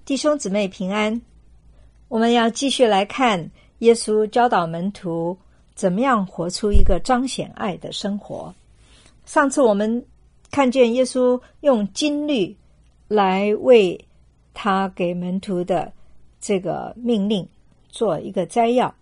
弟兄姊妹平安，我们要继续来看耶稣教导门徒怎么样活出一个彰显爱的生活。上次我们看见耶稣用金律来为他给门徒的这个命令做一个摘要，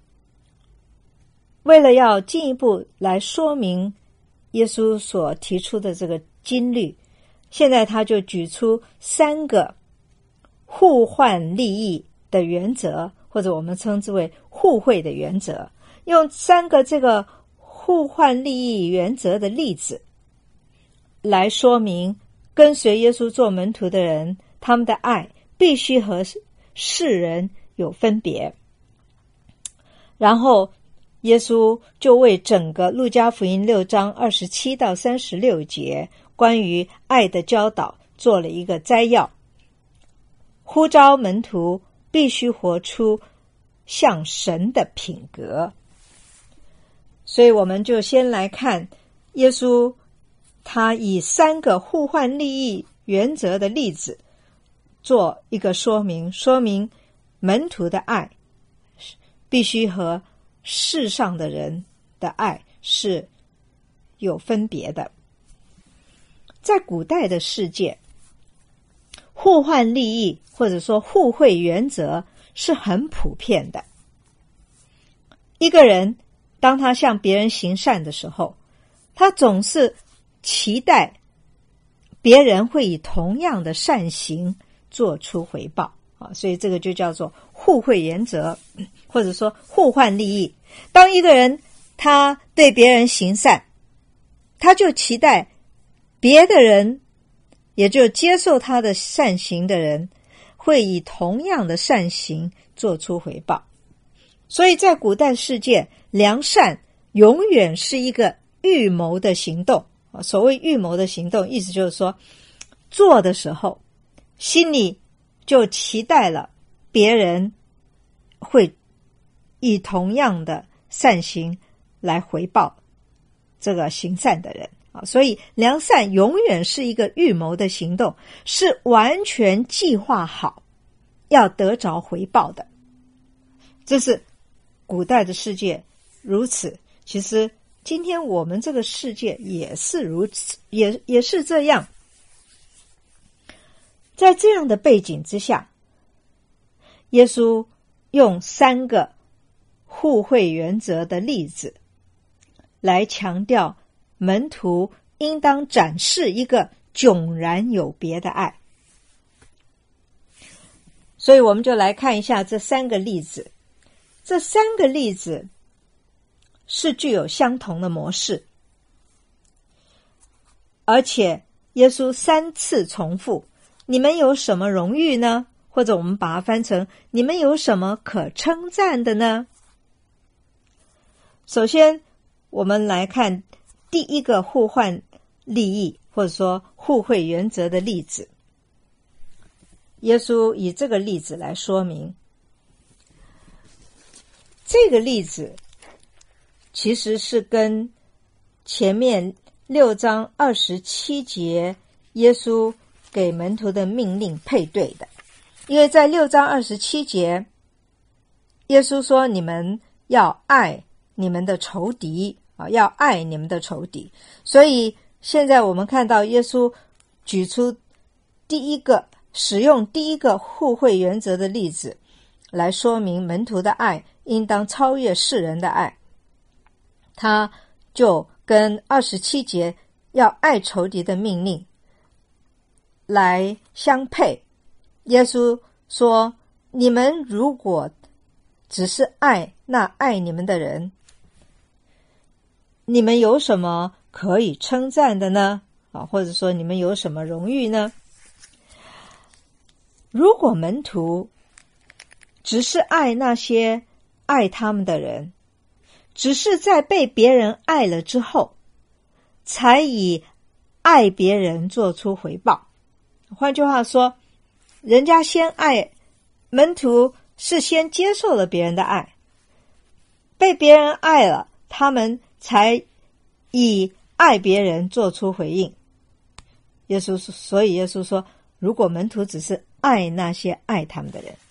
为了要进一步来说明耶稣所提出的这个金律，现在他就举出3个互换利益的原则，或者我们称之为互惠的原则，用3个这个互换利益原则的例子来说明跟随耶稣做门徒的人，他们的爱必须和世人有分别。然后耶稣就为整个路加福音6章27到36节关于爱的教导做了一个摘要，呼召门徒必须活出像神的品格。所以我们就先来看耶稣他以3个互换利益原则的例子做一个说明，说明门徒的爱必须和世上的人的爱是有分别的。在古代的世界，互换利益或者说互惠原则是很普遍的。一个人当他向别人行善的时候，他总是期待别人会以同样的善行做出回报所以这个就叫做互惠原则，或者说互换利益。当一个人他对别人行善，他就期待别的人，也就接受他的善行的人，会以同样的善行做出回报。所以在古代世界，良善永远是一个预谋的行动。所谓预谋的行动，意思就是说，做的时候心里就期待了别人会以同样的善行来回报这个行善的人所以良善永远是一个预谋的行动，是完全计划好要得着回报的。这是古代的世界如此，其实今天我们这个世界也是如此，也是这样。在这样的背景之下，耶稣用3个互惠原则的例子来强调门徒应当展示一个迥然有别的爱。所以我们就来看一下这3个例子。这3个例子是具有相同的模式，而且耶稣3次重复，你们有什么荣誉呢？或者我们把它翻成，你们有什么可称赞的呢？首先我们来看第一个互换利益或者说互惠原则的例子。耶稣以这个例子来说明，这个例子其实是跟前面6章27节耶稣给门徒的命令配对的。因为在6章27节耶稣说你们要爱你们的仇敌要爱你们的仇敌。所以现在我们看到耶稣举出使用第一个互惠原则的例子来说明门徒的爱应当超越世人的爱，他就跟27节要爱仇敌的命令来相配。耶稣说，你们如果只是爱那爱你们的人，你们有什么可以称赞的呢？或者说你们有什么荣誉呢？如果门徒只是爱那些爱他们的人，只是在被别人爱了之后才以爱别人做出回报，换句话说，人家先爱，门徒是先接受了别人的爱，被别人爱了，他们才以爱别人做出回应。所以耶稣说，如果门徒只是爱那些爱他们的人。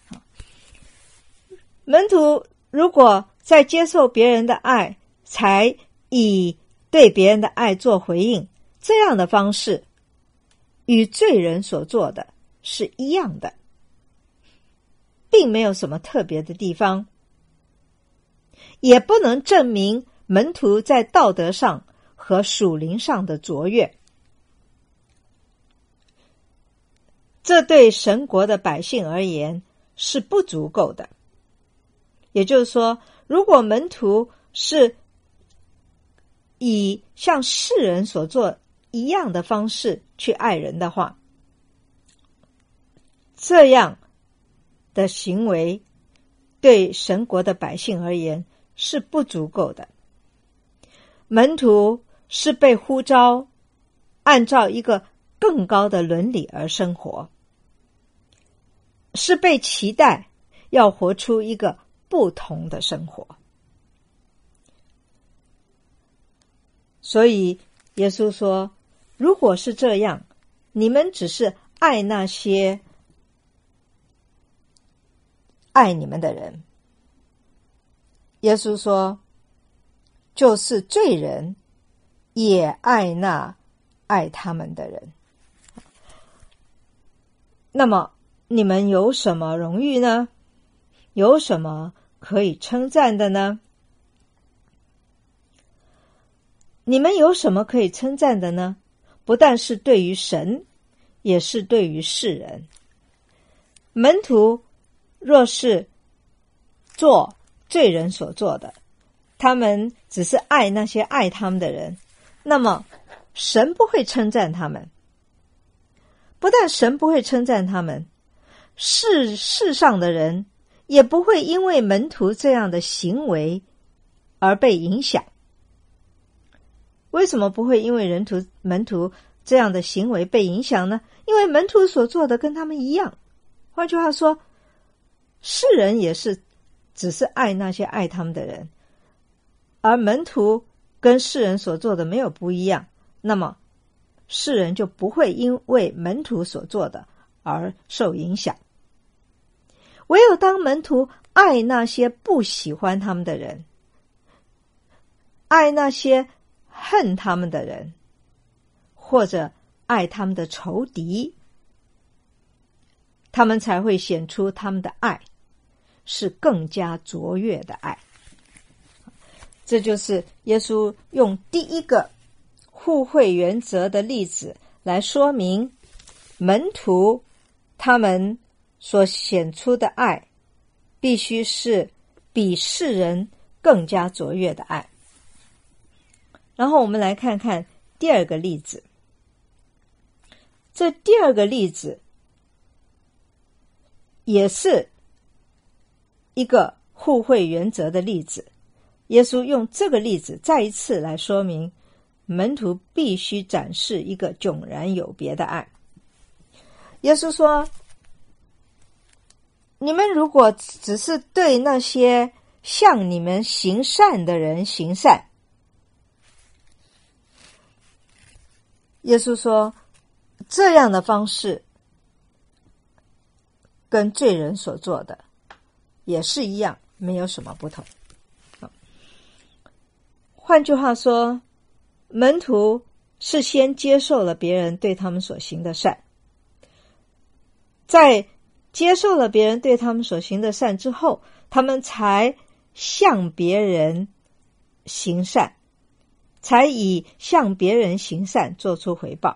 门徒如果在接受别人的爱，才以对别人的爱做回应，这样的方式与罪人所做的是一样的，并没有什么特别的地方，也不能证明门徒在道德上和属灵上的卓越。这对神国的百姓而言是不足够的。也就是说，如果门徒是以像世人所做一样的方式去爱人的话，这样的行为对神国的百姓而言是不足够的。门徒是被呼召按照一个更高的伦理而生活，是被期待要活出一个不同的生活。所以耶稣说，如果是这样，你们只是爱那些爱你们的人，耶稣说，就是罪人也爱那爱他们的人。那么你们有什么荣誉呢？有什么可以称赞的呢？你们有什么可以称赞的呢？不但是对于神，也是对于世人。门徒若是做罪人所做的，他们只是爱那些爱他们的人，那么神不会称赞他们。不但神不会称赞他们，世上的人也不会因为门徒这样的行为而被影响。为什么不会因为门徒这样的行为被影响呢？因为门徒所做的跟他们一样。换句话说，世人也是只是爱那些爱他们的人，而门徒跟世人所做的没有不一样，那么世人就不会因为门徒所做的而受影响。唯有当门徒爱那些不喜欢他们的人，爱那些恨他们的人，或者爱他们的仇敌，他们才会显出他们的爱是更加卓越的爱。这就是耶稣用第一个互惠原则的例子来说明门徒他们所显出的爱必须是比世人更加卓越的爱。然后我们来看看第二个例子。这第二个例子也是一个互惠原则的例子。耶稣用这个例子再一次来说明门徒必须展示一个迥然有别的爱。耶稣说，你们如果只是对那些向你们行善的人行善，耶稣说，这样的方式跟罪人所做的也是一样，没有什么不同。换句话说，门徒是先接受了别人对他们所行的善，在接受了别人对他们所行的善之后，他们才向别人行善，才以向别人行善做出回报。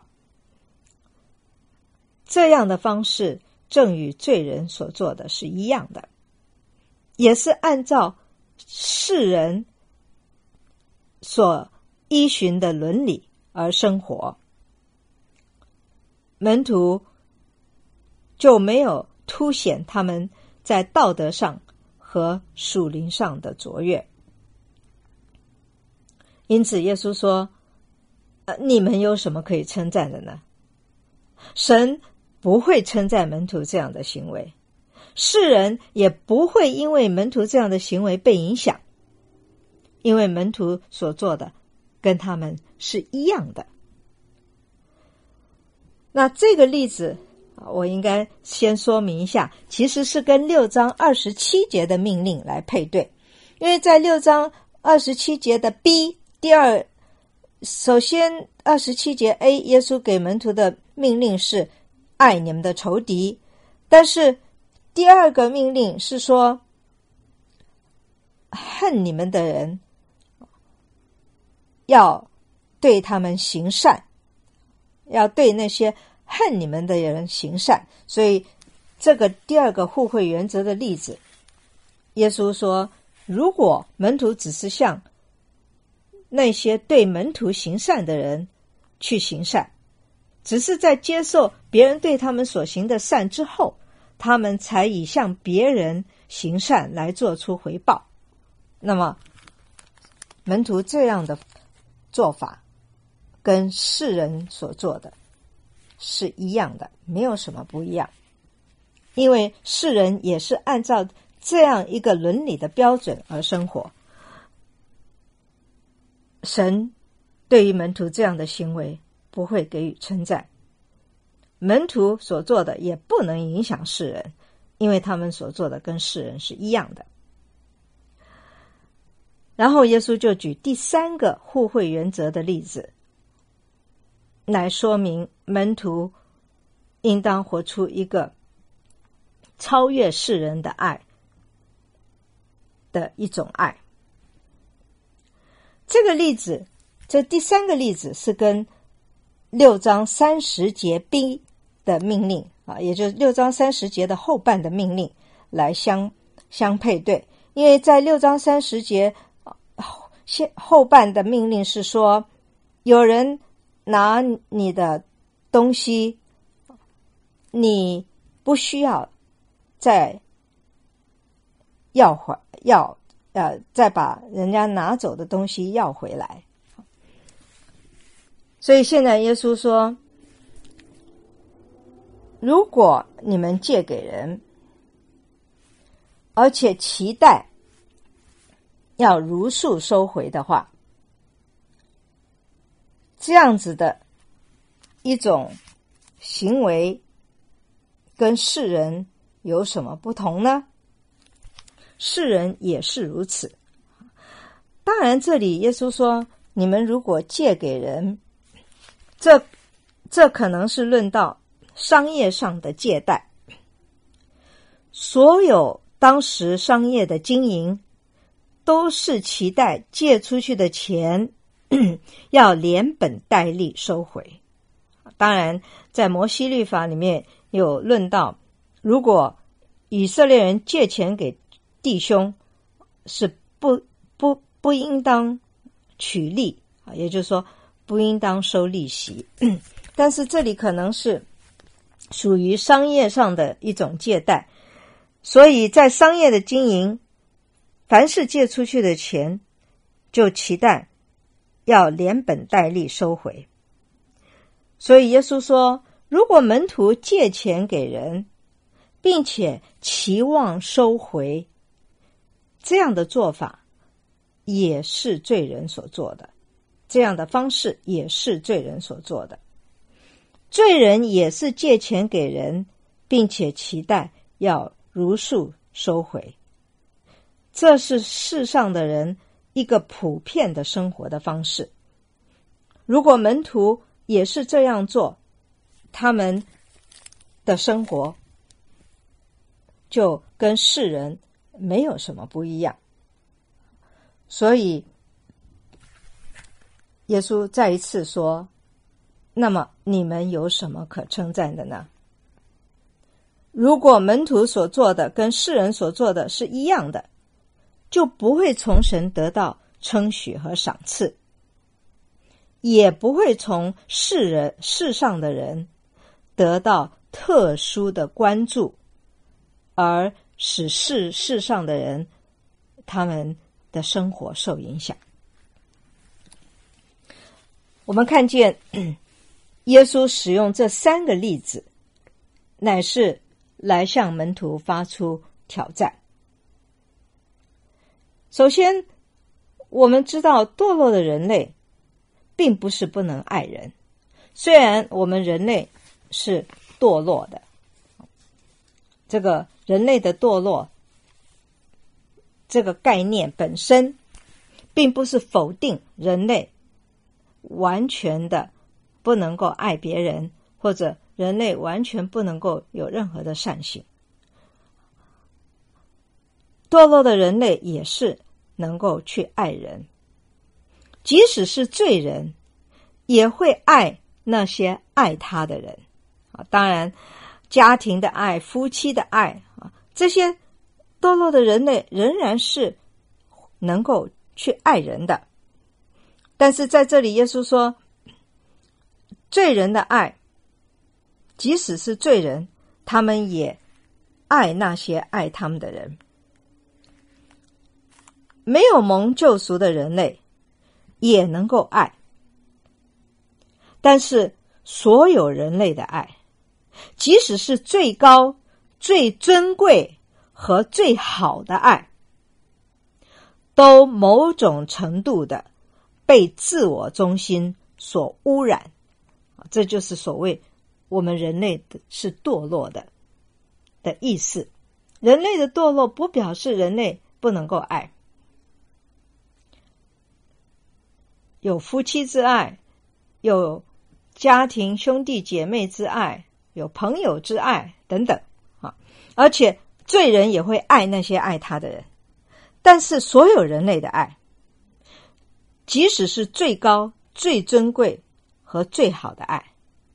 这样的方式正与罪人所做的是一样的，也是按照世人所依循的伦理而生活。门徒就没有凸显他们在道德上和属灵上的卓越。因此耶稣说，你们有什么可以称赞的呢？神不会称赞门徒这样的行为，世人也不会因为门徒这样的行为被影响，因为门徒所做的跟他们是一样的。那这个例子我应该先说明一下，其实是跟6章27节的命令来配对。因为在6章27节的 B 首先27节 A 耶稣给门徒的命令是爱你们的仇敌，但是第二个命令是说恨你们的人要对他们行善，要对那些恨你们的人行善。所以这个第二个互惠原则的例子，耶稣说，如果门徒只是向那些对门徒行善的人去行善，只是在接受别人对他们所行的善之后，他们才以向别人行善来做出回报，那么门徒这样的做法跟世人所做的是一样的，没有什么不一样。因为世人也是按照这样一个伦理的标准而生活，神对于门徒这样的行为不会给予称赞，门徒所做的也不能影响世人，因为他们所做的跟世人是一样的。然后耶稣就举第三个互惠原则的例子来说明门徒应当活出一个超越世人的爱的一种爱。这个例子，这第三个例子是跟6章30节 B 的命令也就是6章30节的后半的命令来相配对。因为在6章30节后半的命令是说，有人拿你的东西，你不需要再再把人家拿走的东西要回来。所以现在耶稣说，如果你们借给人，而且期待要如数收回的话，这样子的一种行为跟世人有什么不同呢？世人也是如此。当然这里耶稣说，你们如果借给人，这可能是论到商业上的借贷。所有当时商业的经营都是期待借出去的钱要连本带利收回。当然在摩西律法里面有论到，如果以色列人借钱给弟兄，是不应当取利，也就是说不应当收利息。但是这里可能是属于商业上的一种借贷，所以在商业的经营，凡是借出去的钱就期待要连本带利收回。所以耶稣说，如果门徒借钱给人，并且期望收回，这样的做法也是罪人所做的，这样的方式也是罪人所做的。罪人也是借钱给人，并且期待要如数收回，这是世上的人一个普遍的生活的方式。如果门徒也是这样做，他们的生活就跟世人没有什么不一样。所以耶稣再一次说，那么你们有什么可称赞的呢？如果门徒所做的跟世人所做的是一样的，就不会从神得到称许和赏赐，也不会从世上的人得到特殊的关注，而使世上的人他们的生活受影响。我们看见耶稣使用这三个例子，乃是来向门徒发出挑战。首先，我们知道堕落的人类并不是不能爱人，虽然我们人类是堕落的， 这个人类的堕落这个概念本身，并不是否定人类完全的不能够爱别人，或者人类完全不能够有任何的善行。堕落的人类也是能够去爱人，即使是罪人也会爱那些爱他的人。当然家庭的爱、夫妻的爱，这些堕落的人类仍然是能够去爱人的。但是在这里耶稣说，罪人的爱，即使是罪人，他们也爱那些爱他们的人。没有蒙救赎的人类也能够爱，但是所有人类的爱，即使是最高、最尊贵和最好的爱，都某种程度的被自我中心所污染。这就是所谓我们人类是堕落的意思。人类的堕落不表示人类不能够爱，有夫妻之爱，有家庭兄弟姐妹之爱，有朋友之爱等等，而且罪人也会爱那些爱他的人。但是所有人类的爱，即使是最高、最尊贵和最好的爱，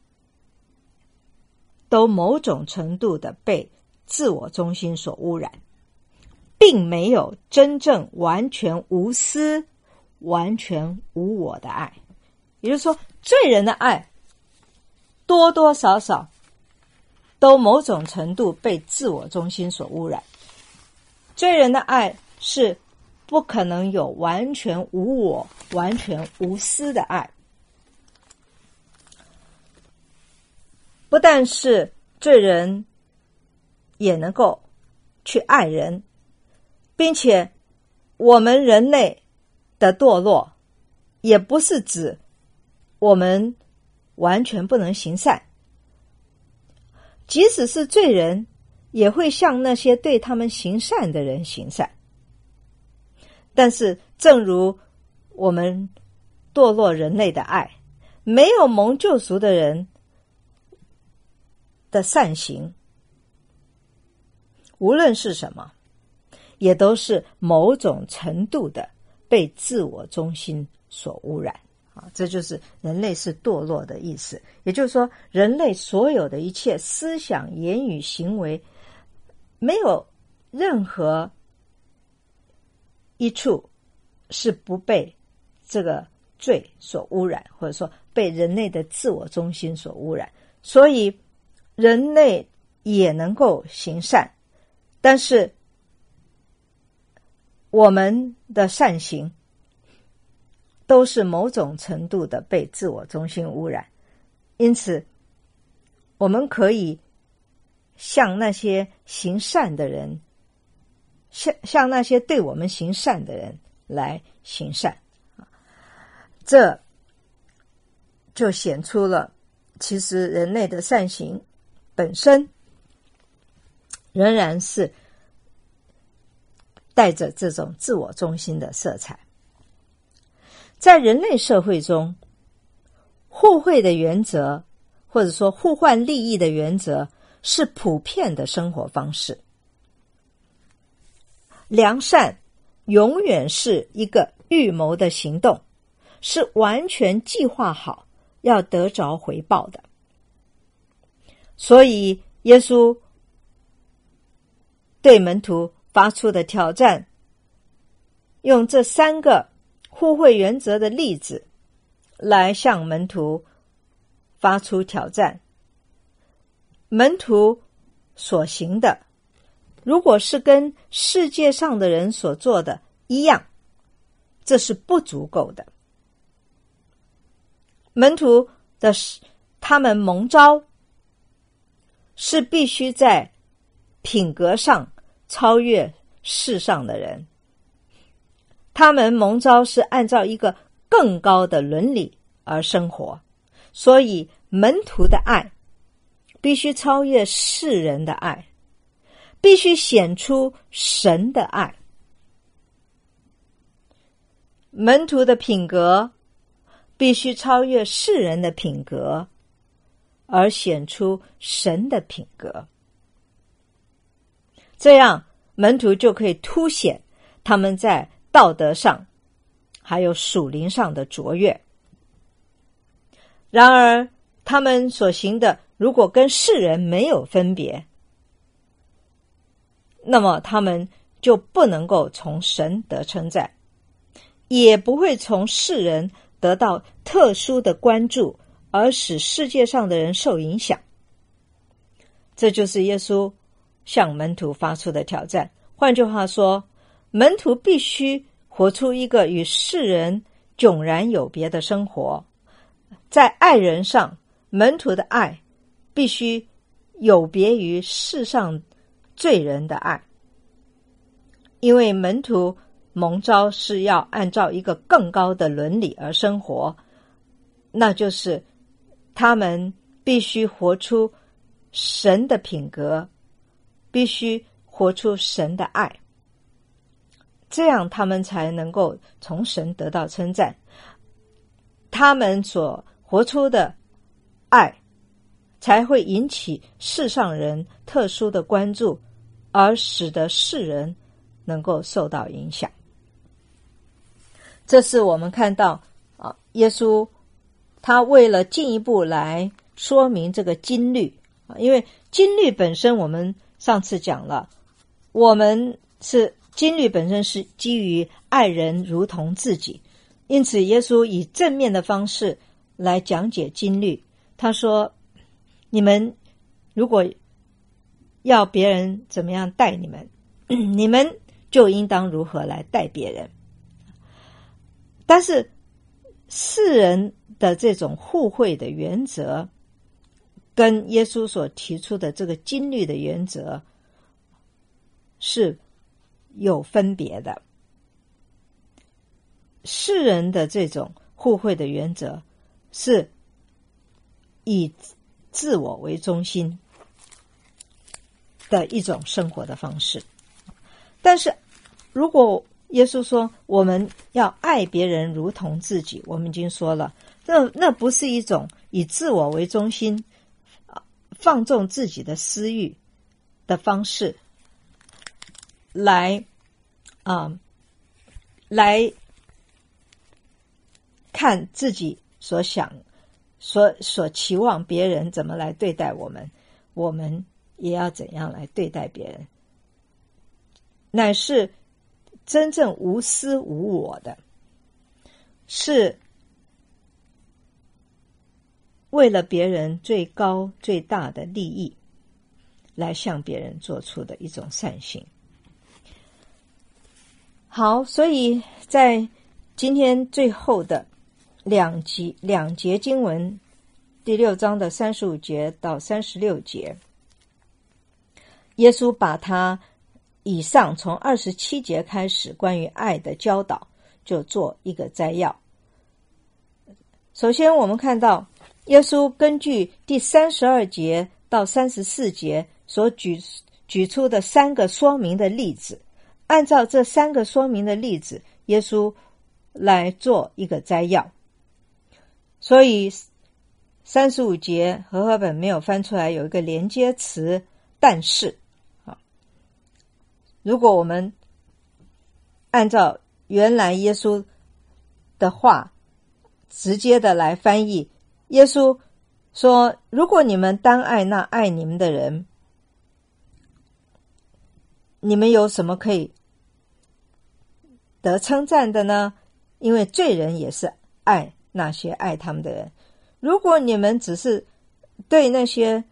都某种程度的被自我中心所污染，并没有真正完全无私、完全无我的爱。也就是说，罪人的爱多多少少都某种程度被自我中心所污染。罪人的爱是不可能有完全无我、完全无私的爱。不但是罪人也能够去爱人，并且我们人类的堕落也不是指我们完全不能行善，即使是罪人也会向那些对他们行善的人行善。但是正如我们堕落人类的爱，没有蒙救赎的人的善行，无论是什么，也都是某种程度的被自我中心所污染。这就是人类是堕落的意思。也就是说，人类所有的一切思想、言语、行为，没有任何一处是不被这个罪所污染，或者说被人类的自我中心所污染。所以人类也能够行善，但是我们的善行都是某种程度的被自我中心污染。因此我们可以向那些行善的人，向那些对我们行善的人来行善。这就显出了其实人类的善行本身仍然是带着这种自我中心的色彩。在人类社会中，互惠的原则，或者说互换利益的原则，是普遍的生活方式。良善永远是一个预谋的行动，是完全计划好要得着回报的。所以耶稣对门徒发出的挑战，用这3个互惠原则的例子来向门徒发出挑战。门徒所行的，如果是跟世界上的人所做的一样，这是不足够的。门徒的他们蒙召是必须在品格上超越世上的人，他们蒙召是按照一个更高的伦理而生活，所以门徒的爱必须超越世人的爱， 必须显出神的爱。门徒的品格必须超越世人的品格，而显出神的品格。这样门徒就可以凸显他们在道德上还有属灵上的卓越。然而他们所行的如果跟世人没有分别，那么他们就不能够从神得称赞，也不会从世人得到特殊的关注，而使世界上的人受影响。这就是耶稣向门徒发出的挑战。换句话说，门徒必须活出一个与世人迥然有别的生活。在爱人上，门徒的爱必须有别于世上罪人的爱，因为门徒蒙召是要按照一个更高的伦理而生活，那就是他们必须活出神的品格，必须活出神的爱，这样他们才能够从神得到称赞。他们所活出的爱才会引起世上人特殊的关注，而使得世人能够受到影响。这是我们看到耶稣他为了进一步来说明这个经律，因为经律本身我们上次讲了，经律本身是基于爱人如同自己，因此耶稣以正面的方式来讲解经律。他说，你们如果要别人怎么样待你们，你们就应当如何来待别人。但是世人的这种互惠的原则跟耶稣所提出的这个经律的原则是有分别的。世人的这种互惠的原则是以自我为中心的一种生活的方式，但是如果耶稣说我们要爱别人如同自己，我们已经说了，那不是一种以自我为中心放纵自己的私欲的方式来看自己所想所期望别人怎么来对待我们，我们也要怎样来对待别人，乃是真正无私无我的，是为了别人最高最大的利益来向别人做出的一种善行。好，所以在今天最后的两节经文，第6章的35节到36节，耶稣把他以上从27节开始关于爱的教导就做一个摘要。首先我们看到耶稣根据第32节到34节所举出的3个说明的例子，按照这3个说明的例子，耶稣来做一个摘要。所以35节和合本没有翻出来，有一个连接词但是。如果我们按照原来耶稣的话直接的来翻译，耶稣说，如果你们单爱那爱你们的人，你们有什么可以得称赞的呢？因为罪人也是爱那些爱他们的人。如果你们只是对那些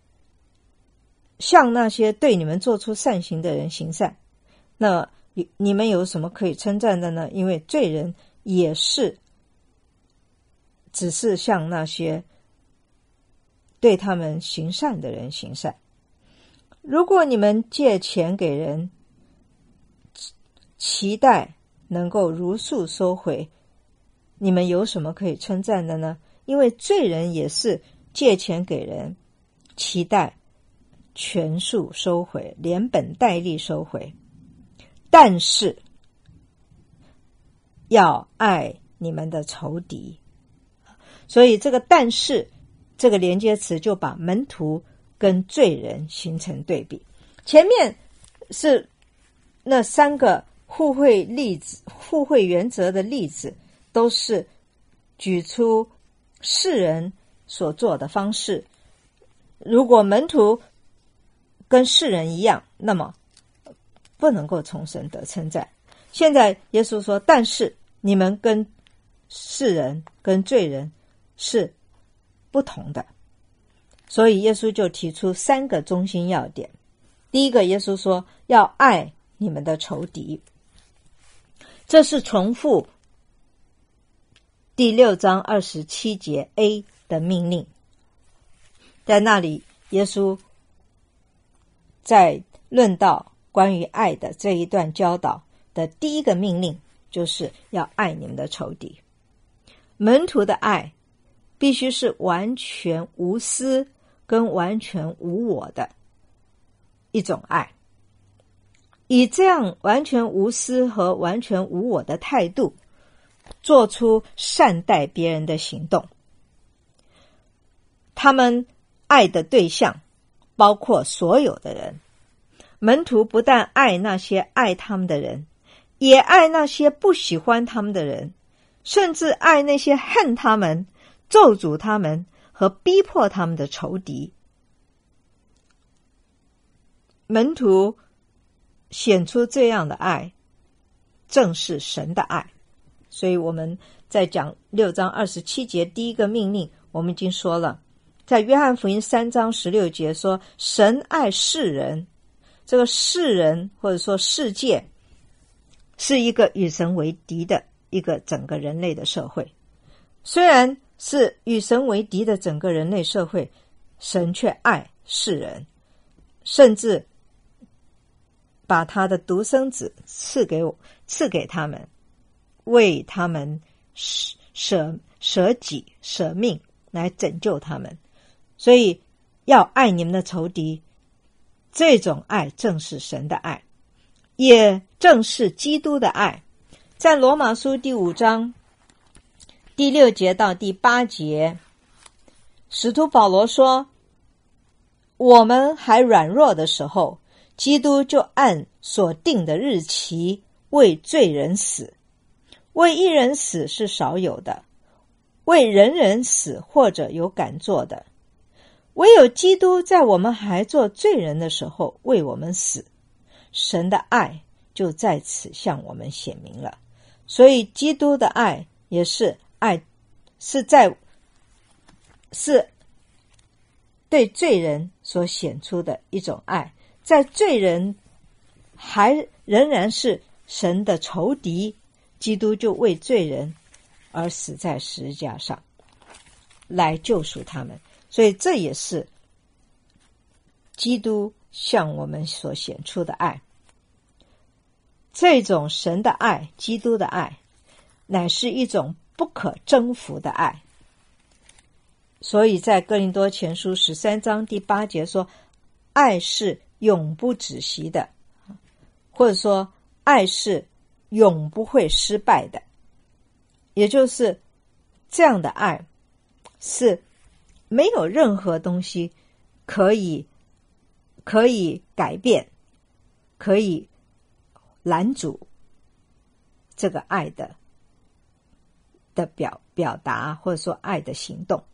向那些对你们做出善行的人行善，那你们有什么可以称赞的呢？因为罪人也是只是向那些对他们行善的人行善。如果你们借钱给人，期待能够如数收回，你们有什么可以称赞的呢？因为罪人也是借钱给人，期待全数收回，连本带利收回。但是要爱你们的仇敌。所以这个但是这个连接词就把门徒跟罪人形成对比。前面是那三个互惠例子，互惠原则的例子，都是举出世人所做的方式。如果门徒跟世人一样，那么不能够从神得称赞。现在耶稣说，但是你们跟世人跟罪人是不同的。所以耶稣就提出三个中心要点。第一个，耶稣说要爱你们的仇敌，这是重复第6章27节 A 的命令。在那里，耶稣在论到关于爱的这一段教导的第一个命令，就是要爱你们的仇敌。门徒的爱必须是完全无私跟完全无我的一种爱，以这样完全无私和完全无我的态度，做出善待别人的行动。他们爱的对象包括所有的人。门徒不但爱那些爱他们的人，也爱那些不喜欢他们的人，甚至爱那些恨他们、咒诅他们和逼迫他们的仇敌。门徒显出这样的爱，正是神的爱。所以我们在讲6章27节第一个命令，我们已经说了，在约翰福音3章16节说，神爱世人。这个世人或者说世界是一个与神为敌的一个整个人类的社会。虽然是与神为敌的整个人类社会，神却爱世人，甚至把他的独生子赐给他们，为他们舍己舍命来拯救他们。所以要爱你们的仇敌，这种爱正是神的爱，也正是基督的爱。在罗马书第5章第6节到第8节，使徒保罗说，我们还软弱的时候，基督就按所定的日期为罪人死。为一人死是少有的，为人人死或者有敢做的。唯有基督在我们还做罪人的时候为我们死，神的爱就在此向我们显明了。所以基督的爱也是爱，是对罪人所显出的一种爱。在罪人还仍然是神的仇敌，基督就为罪人而死在十字架上，来救赎他们。所以这也是基督向我们所显出的爱。这种神的爱，基督的爱，乃是一种不可征服的爱。所以在哥林多前书13章第8节说，爱是永不止息的，或者说爱是永不会失败的。也就是这样的爱是没有任何东西可以改变，可以拦阻这个爱的表达，或者说爱的行动。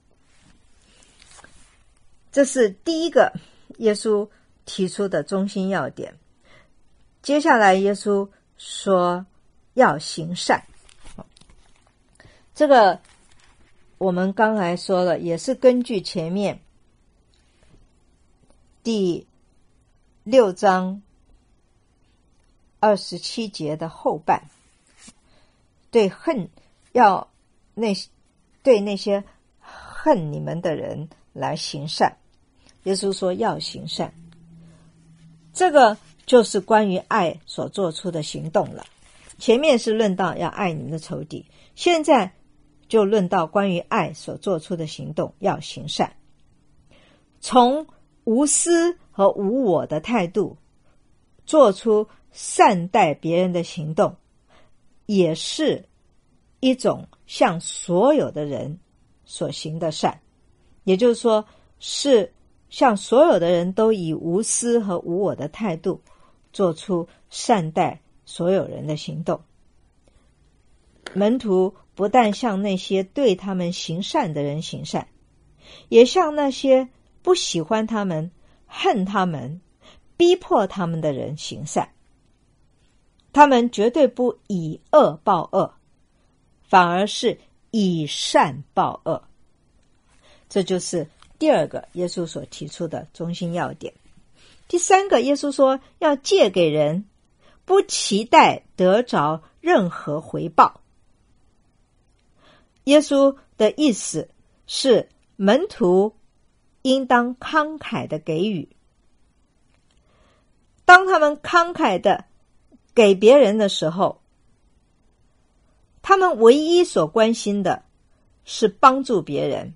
这是第一个耶稣提出的中心要点。接下来耶稣说要行善，这个我们刚才说了，也是根据前面第6章27节的后半，对那些恨你们的人来行善。耶稣说要行善，这个就是关于爱所做出的行动了。前面是论到要爱你们的仇敌，现在就论到关于爱所做出的行动，要行善。从无私和无我的态度，做出善待别人的行动，也是一种向所有的人所行的善。也就是说，是向所有的人都以无私和无我的态度，做出善待所有人的行动。门徒不但向那些对他们行善的人行善，也向那些不喜欢他们、恨他们、逼迫他们的人行善。他们绝对不以恶报恶，反而是以善报恶。这就是第二个耶稣所提出的中心要点。第三个，耶稣说要借给人，不期待得着任何回报。耶稣的意思是，门徒应当慷慨的给予。当他们慷慨的给别人的时候，他们唯一所关心的是帮助别人，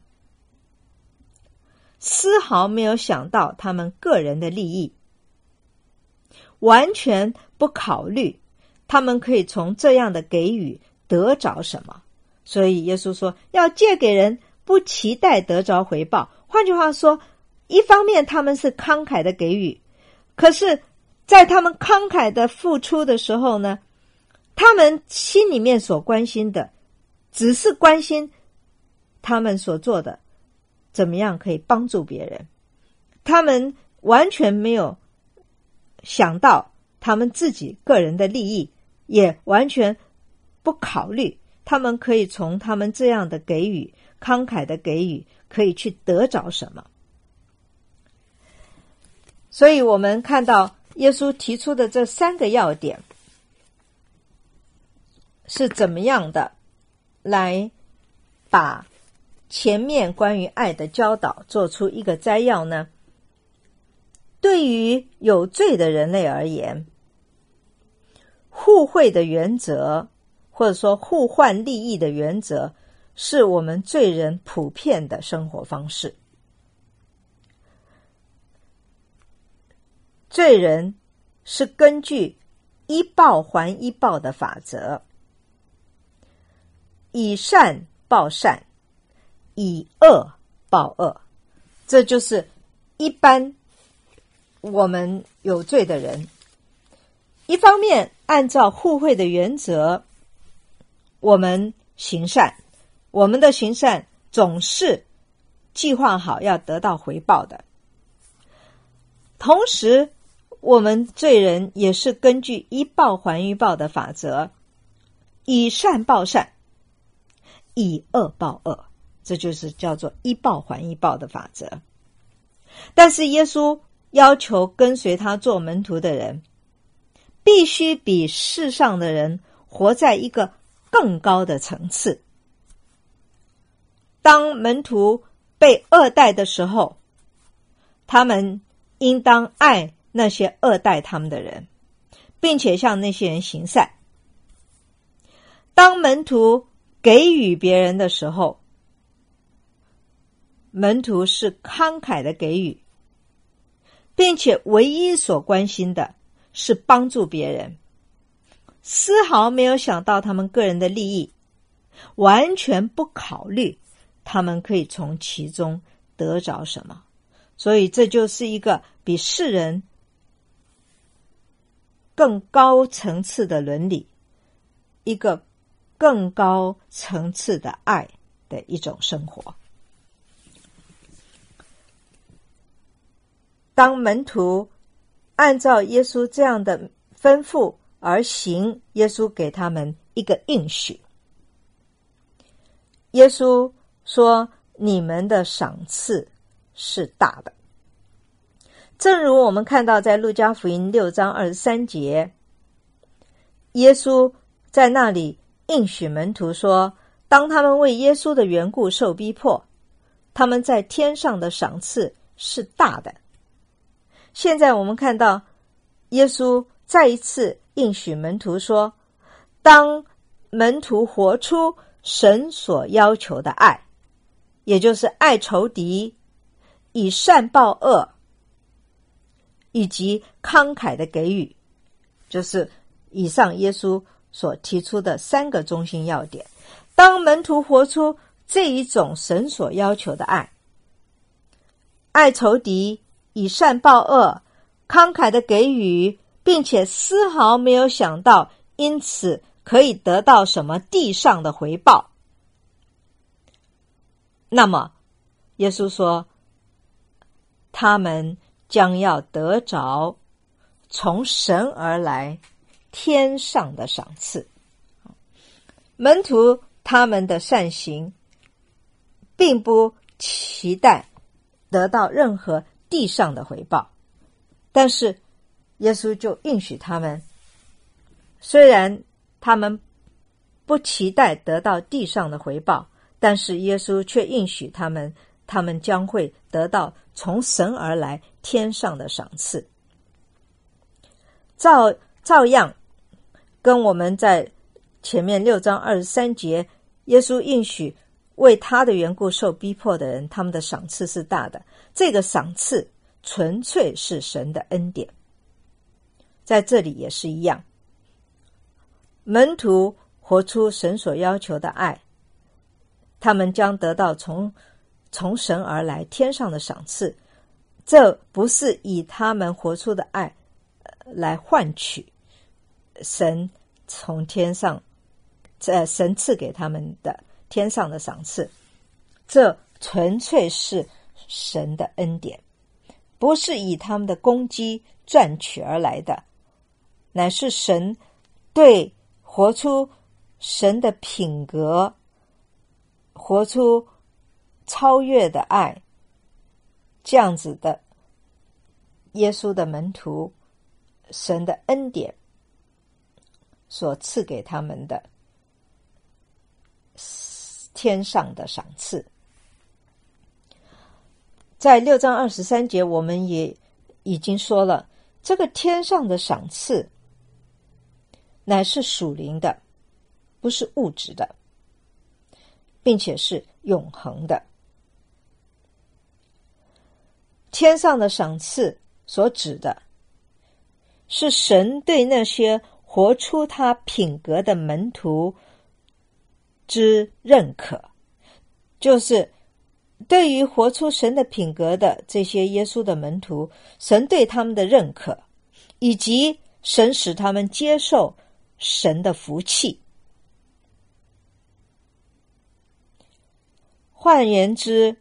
丝毫没有想到他们个人的利益，完全不考虑他们可以从这样的给予得着什么。所以耶稣说要借给人，不期待得着回报。换句话说，一方面他们是慷慨的给予，可是在他们慷慨的付出的时候呢，他们心里面所关心的只是关心他们所做的怎么样可以帮助别人，他们完全没有想到他们自己个人的利益，也完全不考虑他们可以从他们这样的给予，慷慨的给予，可以去得着什么。所以我们看到耶稣提出的这三个要点是怎么样的来把前面关于爱的教导做出一个摘要呢？对于有罪的人类而言，互惠的原则，或者说互换利益的原则，是我们罪人普遍的生活方式。罪人是根据一报还一报的法则，以善报善，以恶报恶。这就是一般我们有罪的人，一方面按照互惠的原则，我们行善，我们的行善总是计划好要得到回报的。同时我们罪人也是根据一报还一报的法则，以善报善，以恶报恶，这就是叫做一报还一报的法则。但是耶稣要求跟随他做门徒的人，必须比世上的人活在一个更高的层次。当门徒被恶待的时候，他们应当爱那些恶待他们的人，并且向那些人行善。当门徒给予别人的时候，门徒是慷慨的给予，并且唯一所关心的是帮助别人，丝毫没有想到他们个人的利益，完全不考虑他们可以从其中得着什么。所以这就是一个比世人更高层次的伦理，一个更高层次的爱的一种生活。当门徒按照耶稣这样的吩咐而行，耶稣给他们一个应许。耶稣说，你们的赏赐是大的。正如我们看到在路加福音6章23节，耶稣在那里应许门徒说，当他们为耶稣的缘故受逼迫，他们在天上的赏赐是大的。现在我们看到耶稣再一次应许门徒说，当门徒活出神所要求的爱，也就是爱仇敌，以善报恶， 以及慷慨的给予，就是以上耶稣所提出的3个中心要点。当门徒活出这一种神所要求的爱，爱仇敌，以善报恶，慷慨的给予，并且丝毫没有想到因此可以得到什么地上的回报，那么耶稣说他们将要得着从神而来天上的赏赐。门徒他们的善行并不期待得到任何地上的回报，但是耶稣就应许他们，虽然他们不期待得到地上的回报，但是耶稣却应许他们将会得到从神而来天上的赏赐。照样跟我们在前面6章23节，耶稣应许为他的缘故受逼迫的人，他们的赏赐是大的。这个赏赐纯粹是神的恩典，在这里也是一样，门徒活出神所要求的爱，他们将得到从神而来天上的赏赐。这不是以他们活出的爱来换取神从天上神赐给他们的天上的赏赐，这纯粹是神的恩典，不是以他们的功绩赚取而来的，乃是神对活出神的品格，活出超越的爱，这样子的耶稣的门徒，神的恩典所赐给他们的天上的赏赐。在6章23节我们也已经说了，这个天上的赏赐乃是属灵的，不是物质的，并且是永恒的。天上的赏赐所指的是神对那些活出他品格的门徒之认可，就是对于活出神的品格的这些耶稣的门徒，神对他们的认可，以及神使他们接受神的福气。换言之，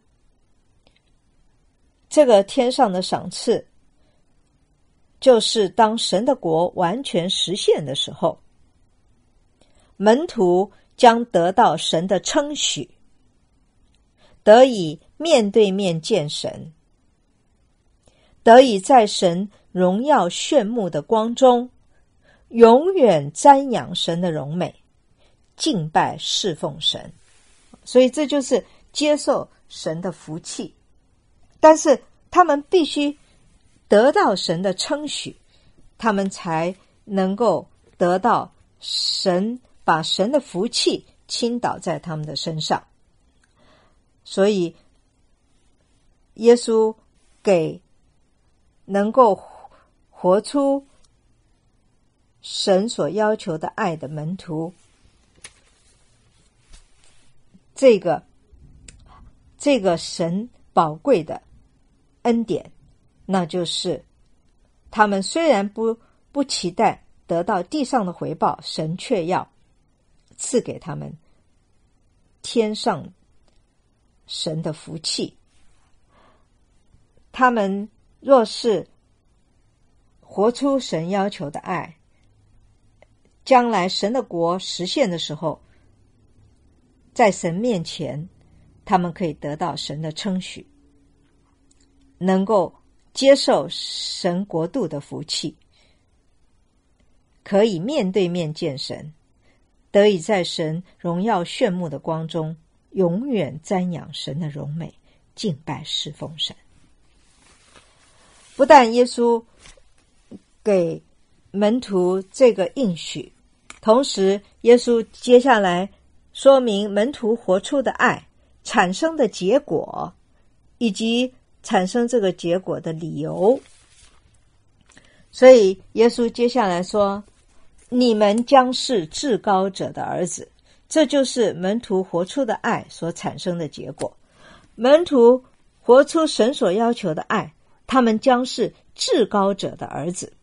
这个天上的赏赐就是当神的国完全实现的时候，门徒将得到神的称许，得以面对面见神，得以在神荣耀炫目的光中永远瞻仰神的荣美，敬拜侍奉神。所以这就是接受神的福气，但是他们必须得到神的称许，他们才能够得到神把神的福气倾倒在他们的身上。所以耶稣给能够活出神所要求的爱的门徒这个神宝贵的恩典，那就是他们虽然不期待得到地上的回报，神却要赐给他们天上神的福气。他们若是活出神要求的爱，将来神的国实现的时候，在神面前他们可以得到神的称许，能够接受神国度的福气，可以面对面见神，得以在神荣耀炫目的光中永远瞻仰神的荣美，敬拜侍奉神。不但耶稣给门徒这个应许，同时耶稣接下来说明门徒活出的爱产生的结果，以及产生这个结果的理由。 所以耶稣接下来说，你们将是至高者的儿子。这就是门徒活出的爱所产生的结果。门徒活出神所要求的爱，他们将是至高者的儿子。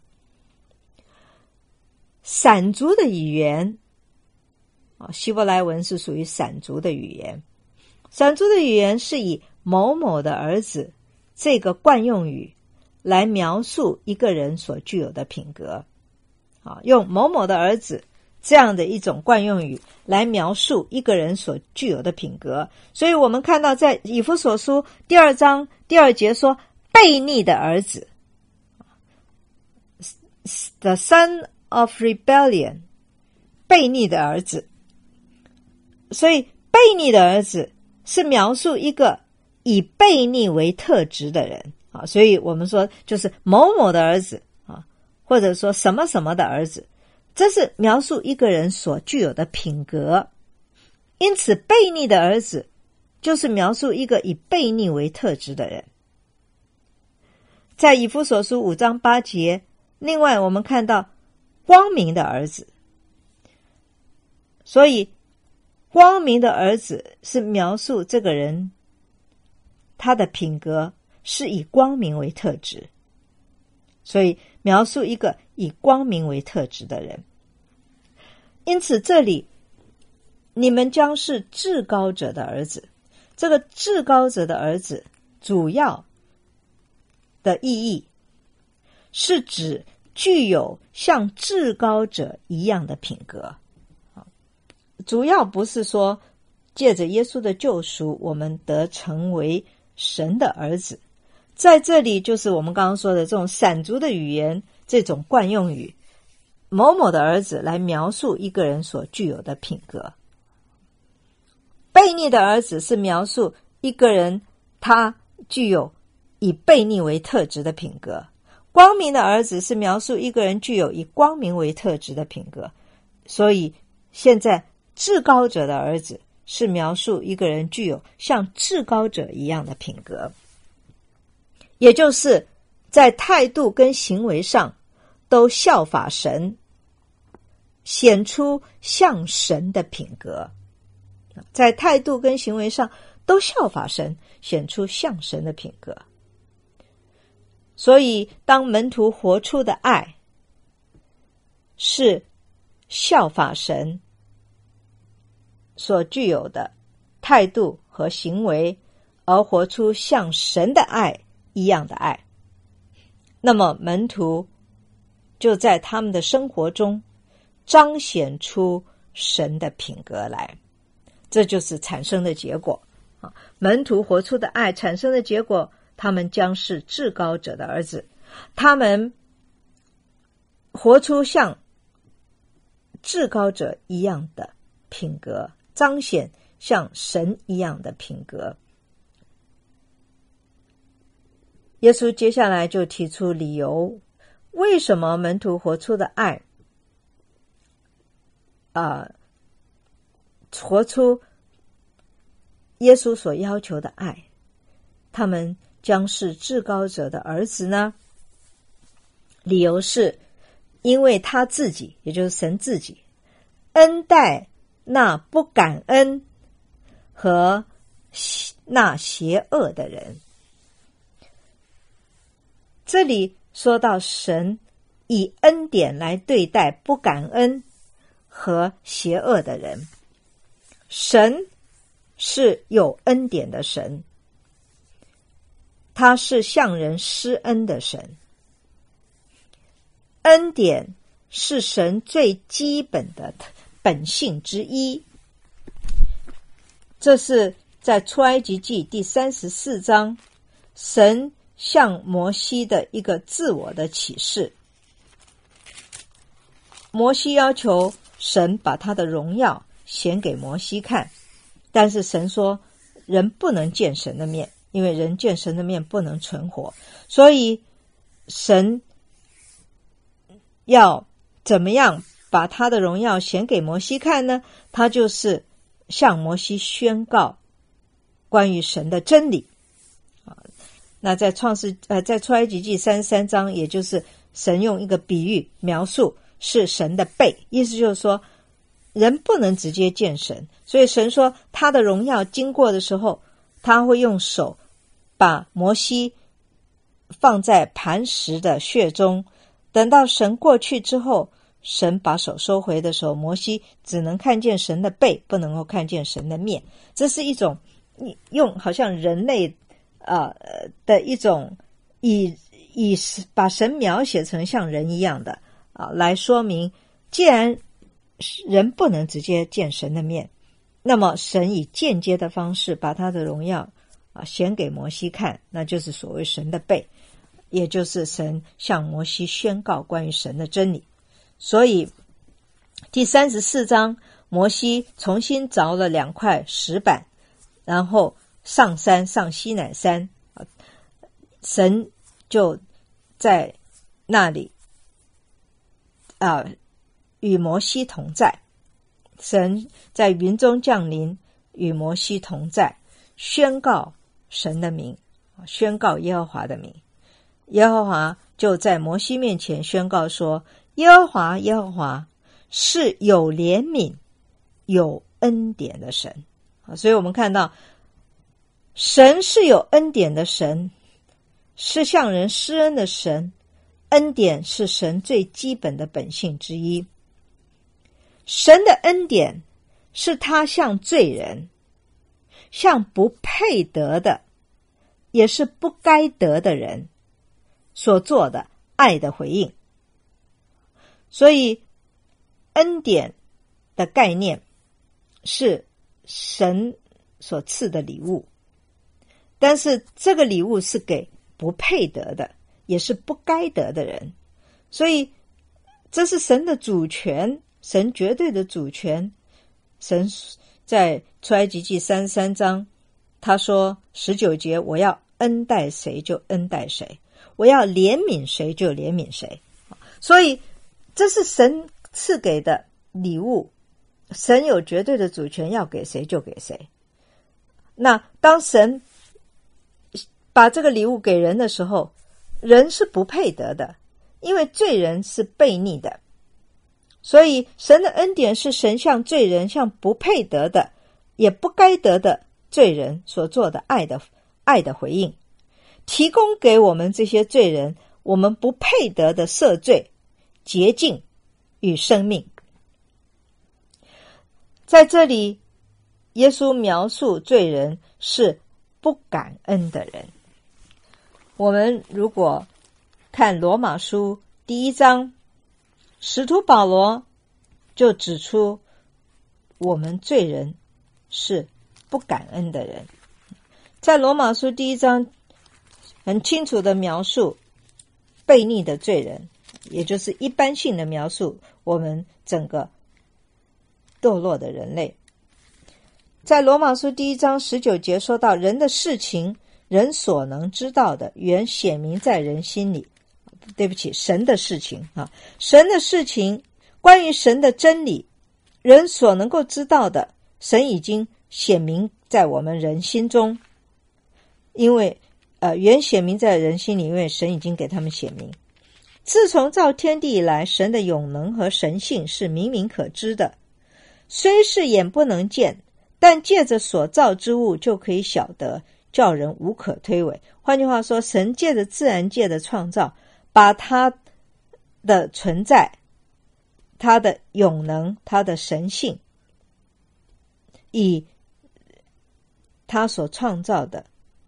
闪族的语言，希伯来文是属于闪族的语言。闪族的语言是以某某的儿子这个惯用语来描述一个人所具有的品格。用某某的儿子这样的一种惯用语来描述一个人所具有的品格。所以我们看到在以弗所书第2章第2节说，悖逆的儿子 The son of rebellion， 悖逆的儿子。所以悖逆的儿子是描述一个以悖逆为特质的人。所以我们说就是某某的儿子，或者说什么什么的儿子，这是描述一个人所具有的品格。因此悖逆的儿子就是描述一个以悖逆为特质的人。在以弗所书5章8节，另外我们看到光明的儿子。所以光明的儿子是描述这个人他的品格是以光明为特质，所以描述一个以光明为特质的人。因此这里你们将是至高者的儿子，这个至高者的儿子主要的意义是指具有像至高者一样的品格。主要不是说借着耶稣的救赎我们得成为神的儿子，在这里就是我们刚刚说的这种闪族的语言，这种惯用语，某某的儿子来描述一个人所具有的品格。悖逆的儿子是描述一个人他具有以悖逆为特质的品格。光明的儿子是描述一个人具有以光明为特质的品格。所以现在至高者的儿子是描述一个人具有像至高者一样的品格，也就是在态度跟行为上都效法神，显出像神的品格。在态度跟行为上都效法神，显出像神的品格。所以当门徒活出的爱是效法神所具有的态度和行为，而活出像神的爱一样的爱，那么门徒就在他们的生活中彰显出神的品格来。这就是产生的结果。门徒活出的爱产生的结果，他们将是至高者的儿子，他们活出像至高者一样的品格，彰显像神一样的品格。耶稣接下来就提出理由，为什么门徒活出的爱活出耶稣所要求的爱，他们将是至高者的儿子呢？理由是因为他自己，也就是神自己，恩待那不感恩和那邪恶的人。这里说到神以恩典来对待不感恩和邪恶的人。神是有恩典的神，他是向人施恩的神。恩典是神最基本的本性之一，这是在出埃及记第34章神向摩西的一个自我的启示。摩西要求神把他的荣耀显给摩西看，但是神说人不能见神的面，因为人见神的面不能存活。所以神要怎么样把他的荣耀显给摩西看呢？他就是向摩西宣告关于神的真理。 那在在出埃及记33章，也就是神用一个比喻描述是神的背，意思就是说人不能直接见神，所以神说他的荣耀经过的时候，他会用手把摩西放在磐石的穴中，等到神过去之后，神把手收回的时候，摩西只能看见神的背，不能够看见神的面。这是一种用好像人类的一种以把神描写成像人一样的来说明，既然人不能直接见神的面，那么神以间接的方式把他的荣耀显给摩西看，那就是所谓神的背，也就是神向摩西宣告关于神的真理。所以第34章，摩西重新凿了2块石板，然后上山，上西乃山，神就在那里与摩西同在，神在云中降临，与摩西同在，宣告神的名，宣告耶和华的名。耶和华就在摩西面前宣告说，耶和华耶和华是有怜悯有恩典的神。所以我们看到神是有恩典的神，是向人施恩的神，恩典是神最基本的本性之一。神的恩典是他向罪人，向不配得的，也是不该得的人所做的爱的回应。所以恩典的概念是神所赐的礼物，但是这个礼物是给不配得的，也是不该得的人。所以这是神的主权，神绝对的主权。神在出埃及记33章他说19节，我要恩待谁就恩待谁，我要怜悯谁就怜悯谁。所以这是神赐给的礼物，神有绝对的主权，要给谁就给谁。那当神把这个礼物给人的时候，人是不配得的，因为罪人是悖逆的。所以神的恩典是神向罪人，向不配得的也不该得的罪人所做的爱的回应，提供给我们这些罪人我们不配得的赦罪、洁净与生命。在这里耶稣描述罪人是不感恩的人。我们如果看罗马书第1章，使徒保罗就指出我们罪人是不感恩的人。在罗马书第1章很清楚的描述悖逆的罪人，也就是一般性的描述我们整个堕落的人类。在罗马书第1章19节说到，人的事情，人所能知道的，原显明在人心里。对不起，神的事情神的事情，关于神的真理，人所能够知道的，神已经显明在我们人心中。因为原显明在人心里，因为神已经给他们显明。自从造天地以来，神的永能和神性是明明可知的，虽是眼不能见，但借着所造之物就可以晓得，叫人无可推诿。换句话说，神借着自然界的创造，把他的存在，他的永能，他的神性，以他所创造的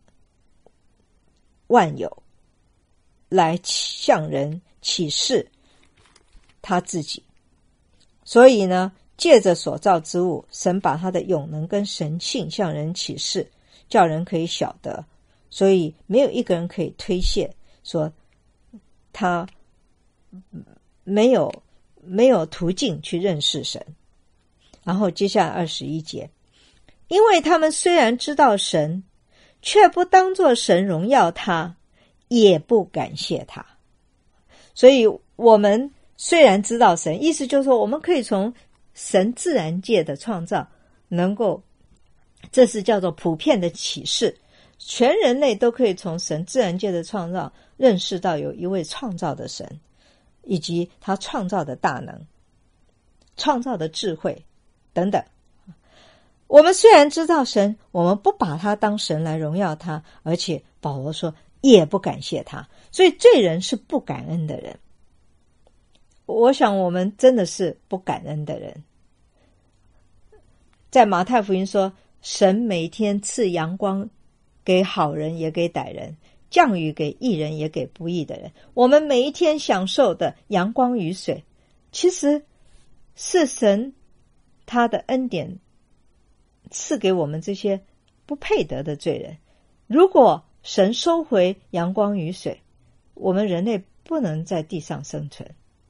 万有来向人启示他自己。所以呢，借着所造之物，神把他的永能跟神性向人启示，叫人可以晓得。所以没有一个人可以推卸说他没有途径去认识神。然后接下来21节，因为他们虽然知道神，却不当作神荣耀他，也不感谢他。所以我们虽然知道神，意思就是说我们可以从神自然界的创造能够，这是叫做普遍的启示。 全人类都可以从神自然界的创造认识到有一位创造的神，以及他创造的大能、创造的智慧等等。我们虽然知道神，我们不把他当神来荣耀他，而且保罗说也不感谢他，所以罪人是不感恩的人。我想我们真的是不感恩的人。在马太福音说，神每天赐阳光给好人也给歹人，降雨给义人也给不义的人。我们每一天享受的阳光雨水，其实是神他的恩典赐给我们这些不配得的罪人。如果神收回阳光雨水，我们人类不能在地上生存。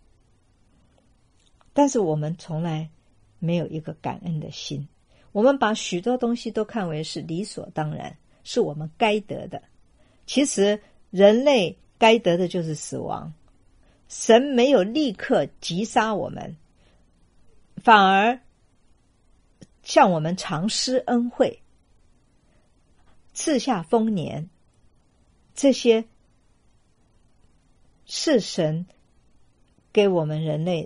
但是我们从来没有一个感恩的心，我们把许多东西都看为是理所当然，是我们该得的。其实人类该得的就是死亡，神没有立刻击杀我们，反而向我们常施恩惠，赐下丰年，这些是神给我们人类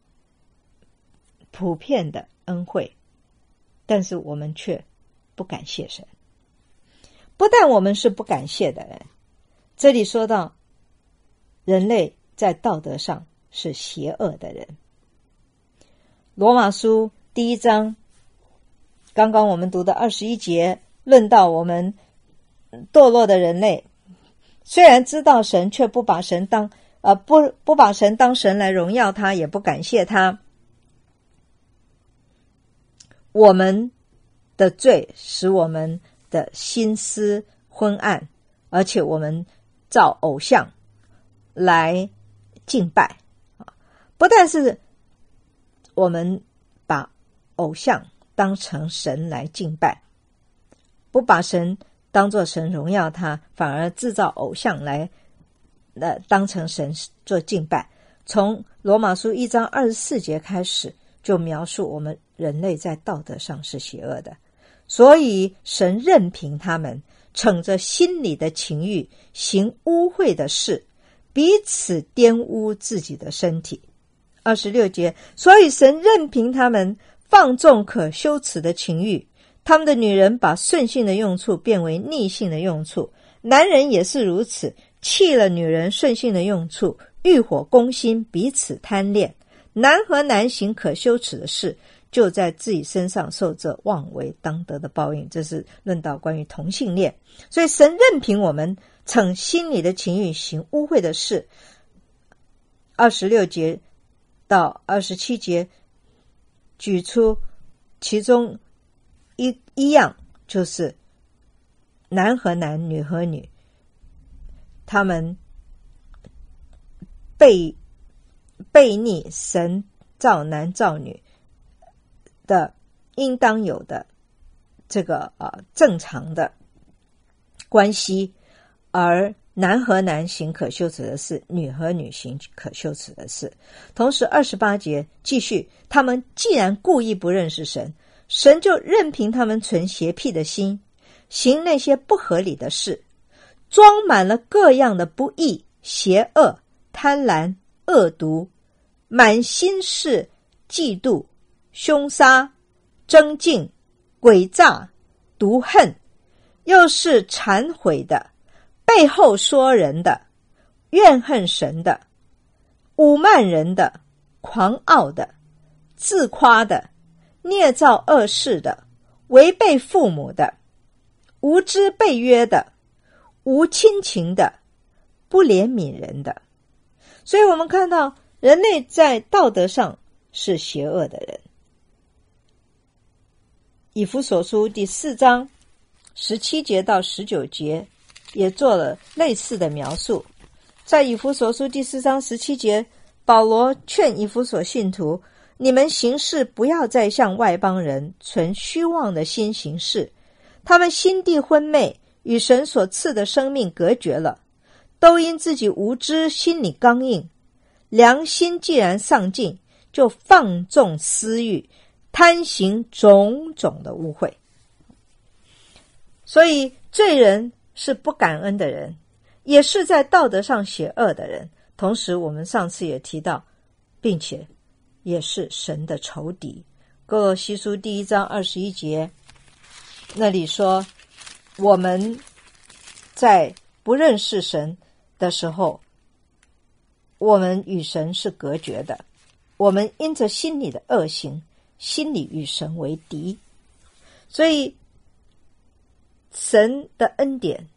普遍的恩惠，但是我们却不感谢神。不但我们是不感谢的人，这里说到人类在道德上是邪恶的人。罗马书第1章刚刚我们读的21节，论到我们堕落的人类虽然知道神，却不把神当不把神当神来荣耀他，也不感谢他。我们的罪使我们的心思昏暗，而且我们造偶像来敬拜。不但是我们把偶像当成神来敬拜，不把神当作神荣耀他，反而制造偶像来当成神做敬拜。从罗马书1章24节开始，就描述我们人类在道德上是邪恶的，所以神任凭他们逞着心里的情欲，行污秽的事，彼此玷污自己的身体。26节，所以神任凭他们放纵可羞耻的情欲，他们的女人把顺性的用处变为逆性的用处，男人也是如此，弃了女人顺性的用处，欲火攻心，彼此贪恋。男和男行可羞耻的事，就在自己身上受这妄为当得的报应。这是论到关于同性恋。所以神任凭我们逞心里的情欲，行污秽的事。26节到27节举出其中一样，就是男和男，女和女，他们悖逆神造男造女的应当有的这个正常的关系，而男和男行可羞耻的事，女和女行可羞耻的事。同时28节继续，他们既然故意不认识神，神就任凭他们存邪僻的心，行那些不合理的事，装满了各样的不义、邪恶、贪婪、恶毒，满心是嫉妒、凶杀、争竞、诡诈、毒恨，又是忏悔的，背后说人的，怨恨神的，侮慢人的，狂傲的，自夸的，捏造恶事的，违背父母的，无知背约的，无亲情的，不怜悯人的。所以我们看到人类在道德上是邪恶的人。以弗所书第4章17节到19节也做了类似的描述。在以弗所书第4章17节，保罗劝以弗所信徒，你们行事不要再像外邦人存虚妄的心行事，他们心地昏昧，与神所赐的生命隔绝了，都因自己无知，心里刚硬，良心既然丧尽，就放纵私欲，贪行种种的污秽。所以罪人是不感恩的人，也是在道德上邪恶的人，同时我们上次也提到，并且也是神的仇敌。哥罗西书第1章21节那里说，我们在不认识神的时候，我们与神是隔绝的，我们因着心里的恶行，心里与神为敌。所以神的恩典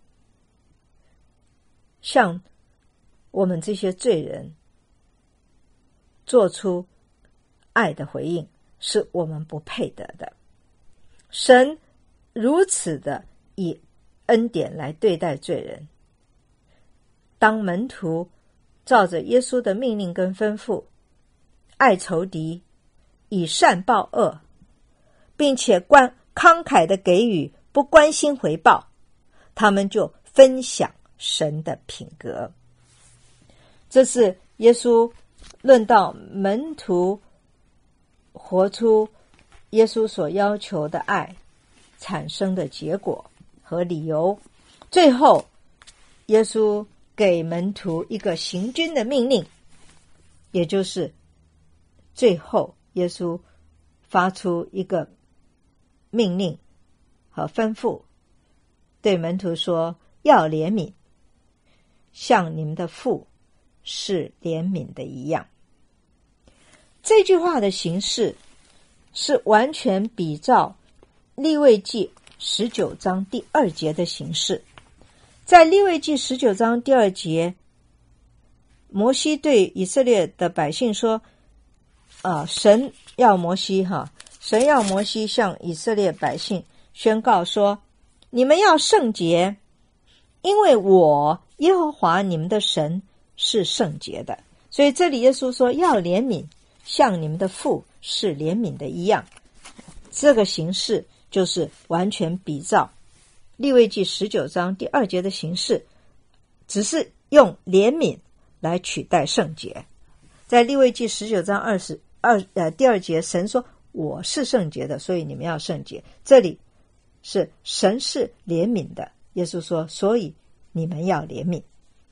向我们这些罪人做出爱的回应，是我们不配得的。神如此的以恩典来对待罪人，当门徒照着耶稣的命令跟吩咐，爱仇敌，以善报恶，并且慷慨的给予，不关心回报，他们就分享神的品格。这是耶稣论到门徒活出耶稣所要求的爱产生的结果和理由。最后耶稣给门徒一个行军的命令，也就是最后耶稣发出一个命令和吩咐，对门徒说，要怜悯，像你们的父是怜悯的一样。这句话的形式是完全比照利未记19章第2节的形式。在利未记19章第2节，摩西对以色列的百姓说，神要摩西向以色列百姓宣告说，你们要圣洁，因为我耶和华你们的神是圣洁的。所以这里耶稣说要怜悯，像你们的父是怜悯的一样。这个形式就是完全比照利未记19章第2节的形式，只是用怜悯来取代圣洁。在利未记19章第2节，神说我是圣洁的，所以你们要圣洁。这里是神是怜悯的，耶稣说所以你们要怜悯。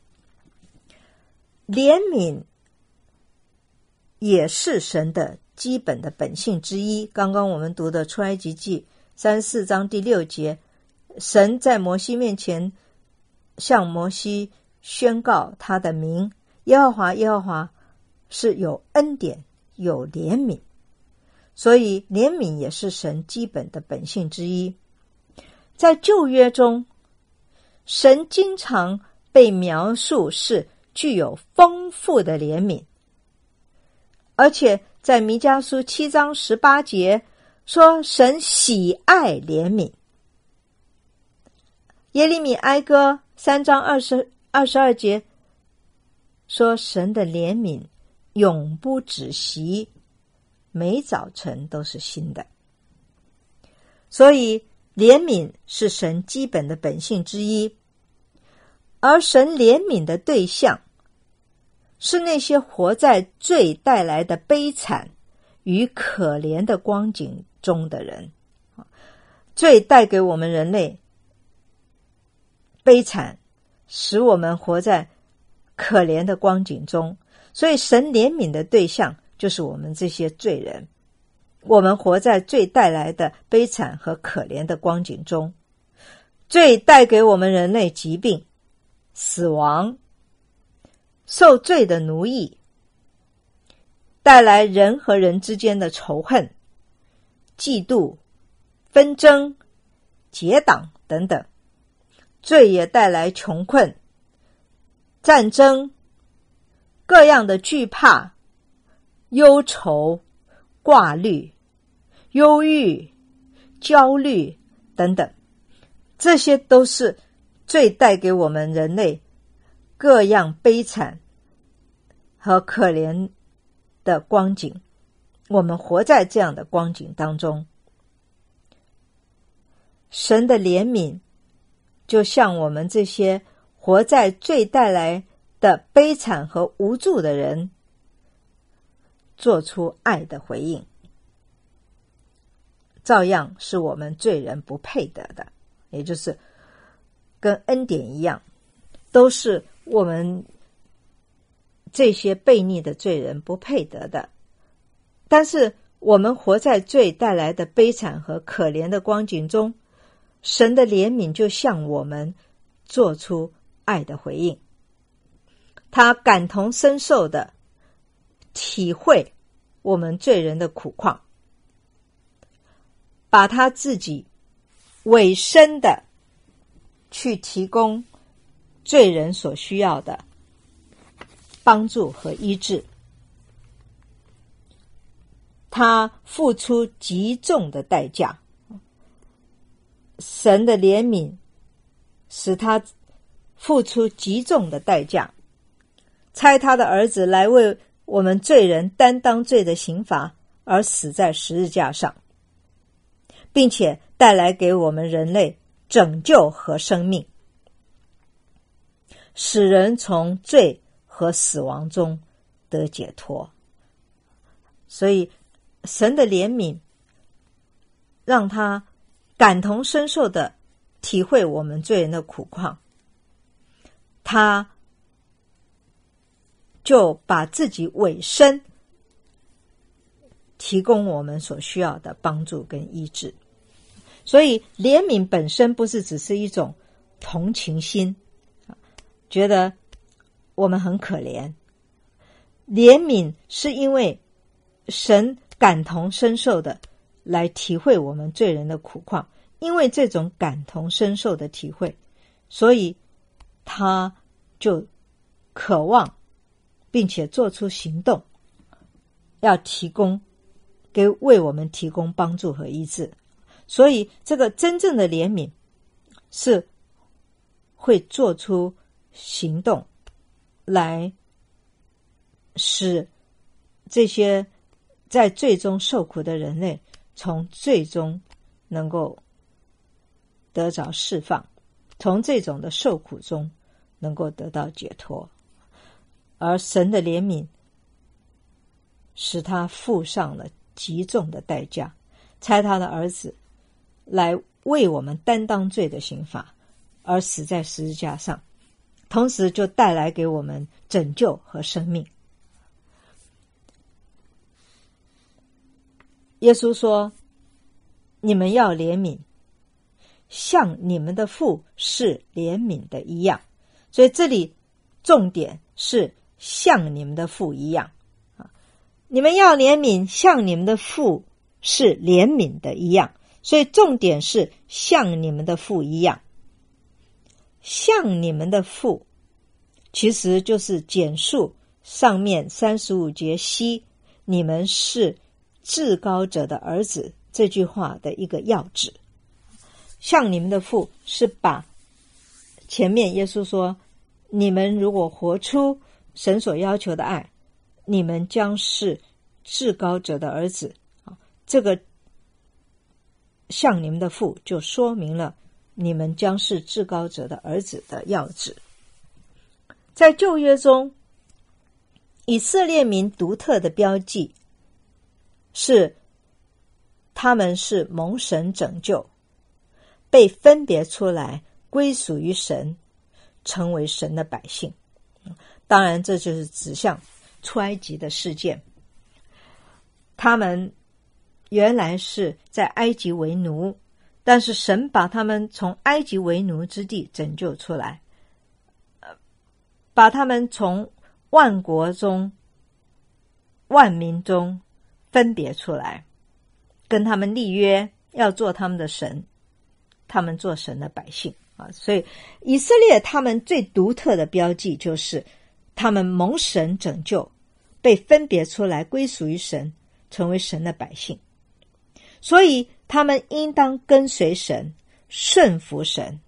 怜悯也是神的基本的本性之一。刚刚我们读的出埃及记34章第6节，神在摩西面前向摩西宣告他的名，耶和华耶和华是有恩典有怜悯，所以怜悯也是神基本的本性之一。在旧约中，神经常被描述是具有丰富的怜悯，而且在弥迦书7章18节说神喜爱怜悯。耶利米哀歌3章22节说神的怜悯永不止息，每早晨都是新的。所以怜悯是神基本的本性之一，而神怜悯的对象是那些活在罪带来的悲惨与可怜的光景中的人。罪带给我们人类悲惨，使我们活在可怜的光景中，所以神怜悯的对象就是我们这些罪人。我们活在罪带来的悲惨和可怜的光景中，罪带给我们人类疾病、死亡、受罪的奴役，带来人和人之间的仇恨、嫉妒、纷争、结党等等。罪也带来穷困、战争、各样的惧怕、忧愁、挂虑、忧郁、焦虑等等，这些都是罪带给我们人类各样悲惨和可怜的光景。我们活在这样的光景当中，神的怜悯就像我们这些活在罪带来的悲惨和无助的人做出爱的回应，照样是我们罪人不配得的，也就是哥跟恩典一样，都是我们这些悖逆的罪人不配得的。但是我们活在罪带来的悲惨和可怜的光景中，神的怜悯就向我们做出爱的回应，他感同身受的体会我们罪人的苦况，把他自己委身的去提供罪人所需要的帮助和医治。他付出极重的代价，神的怜悯使他付出极重的代价，差他的儿子来为我们罪人担当罪的刑罚，而死在十字架上，并且带来给我们人类拯救和生命，使人从罪和死亡中得解脱。所以神的怜悯让他感同身受的体会我们罪人的苦况，他就把自己委身提供我们所需要的帮助跟医治。所以怜悯本身不是只是一种同情心，觉得我们很可怜，怜悯是因为神感同身受的来体会我们罪人的苦况，因为这种感同身受的体会，所以他就渴望并且做出行动，要为我们提供帮助和医治。所以这个真正的怜悯是会做出行动来使这些在罪中受苦的人类从罪中能够得着释放，从这种的受苦中能够得到解脱。而神的怜悯使他付上了极重的代价，差他的儿子来为我们担当罪的刑罚，而死在十字架上，同时就带来给我们拯救和生命。耶稣说，你们要怜悯，像你们的父是怜悯的一样。所以这里重点是像你们的父一样，你们要怜悯，像你们的父是怜悯的一样。所以重点是像你们的父一样。像你们的父其实就是简述上面35节西你们是至高者的儿子这句话的一个要旨。像你们的父是把前面耶稣说，你们如果活出神所要求的爱，你们将是至高者的儿子，这个像你们的父就说明了你们将是至高者的儿子的要旨。在旧约中，以色列民独特的标记是他们是蒙神拯救，被分别出来归属于神，成为神的百姓。当然这就是指向出埃及的事件，他们原来是在埃及为奴，但是神把他们从埃及为奴之地拯救出来，把他们从万国中万民中分别出来，跟他们立约，要做他们的神，他们做神的百姓。所以以色列他们最独特的标记就是他们蒙神拯救，被分别出来归属于神，成为神的百姓。所以他们应当跟随神，顺服神，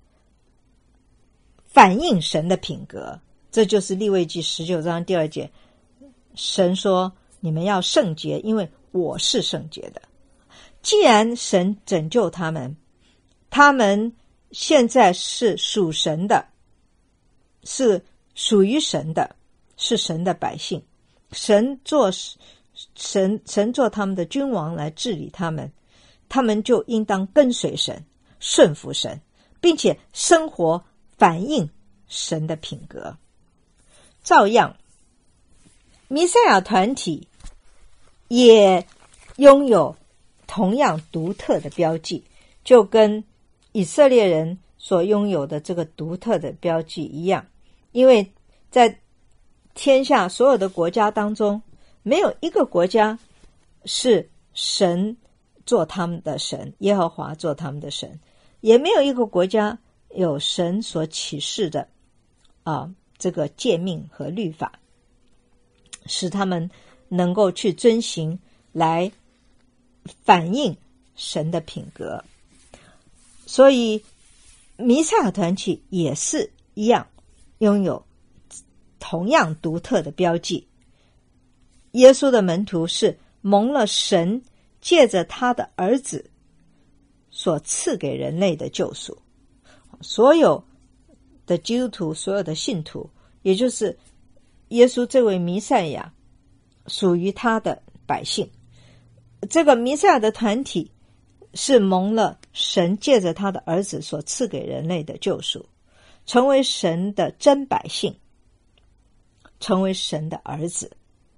反映神的品格。这就是利未记19章第2节，神说你们要圣洁，因为我是圣洁的。既然神拯救他们，他们现在是属神的，是属于神的，是神的百姓，神做他们的君王来治理他们，他们就应当跟随神，顺服神， 并且生活反映神的品格。照样，弥赛亚团体也拥有同样独特的标记，就跟以色列人所拥有的这个独特的标记一样。因为在天下所有的国家当中，没有一个国家是神做他们的神，耶和华做他们的神，也没有一个国家有神所启示的这个诫命和律法，使他们能够去遵行，来反映神的品格。所以弥赛亚团体也是一样，拥有同样独特的标记。耶稣的门徒是蒙了神借着他的儿子所赐给人类的救赎。所有的基督徒，所有的信徒，也就是耶稣这位弥赛亚属于他的百姓。这个弥赛亚的团体是蒙了神借着他的儿子所赐给人类的救赎，成为神的真百姓，成为神的儿子。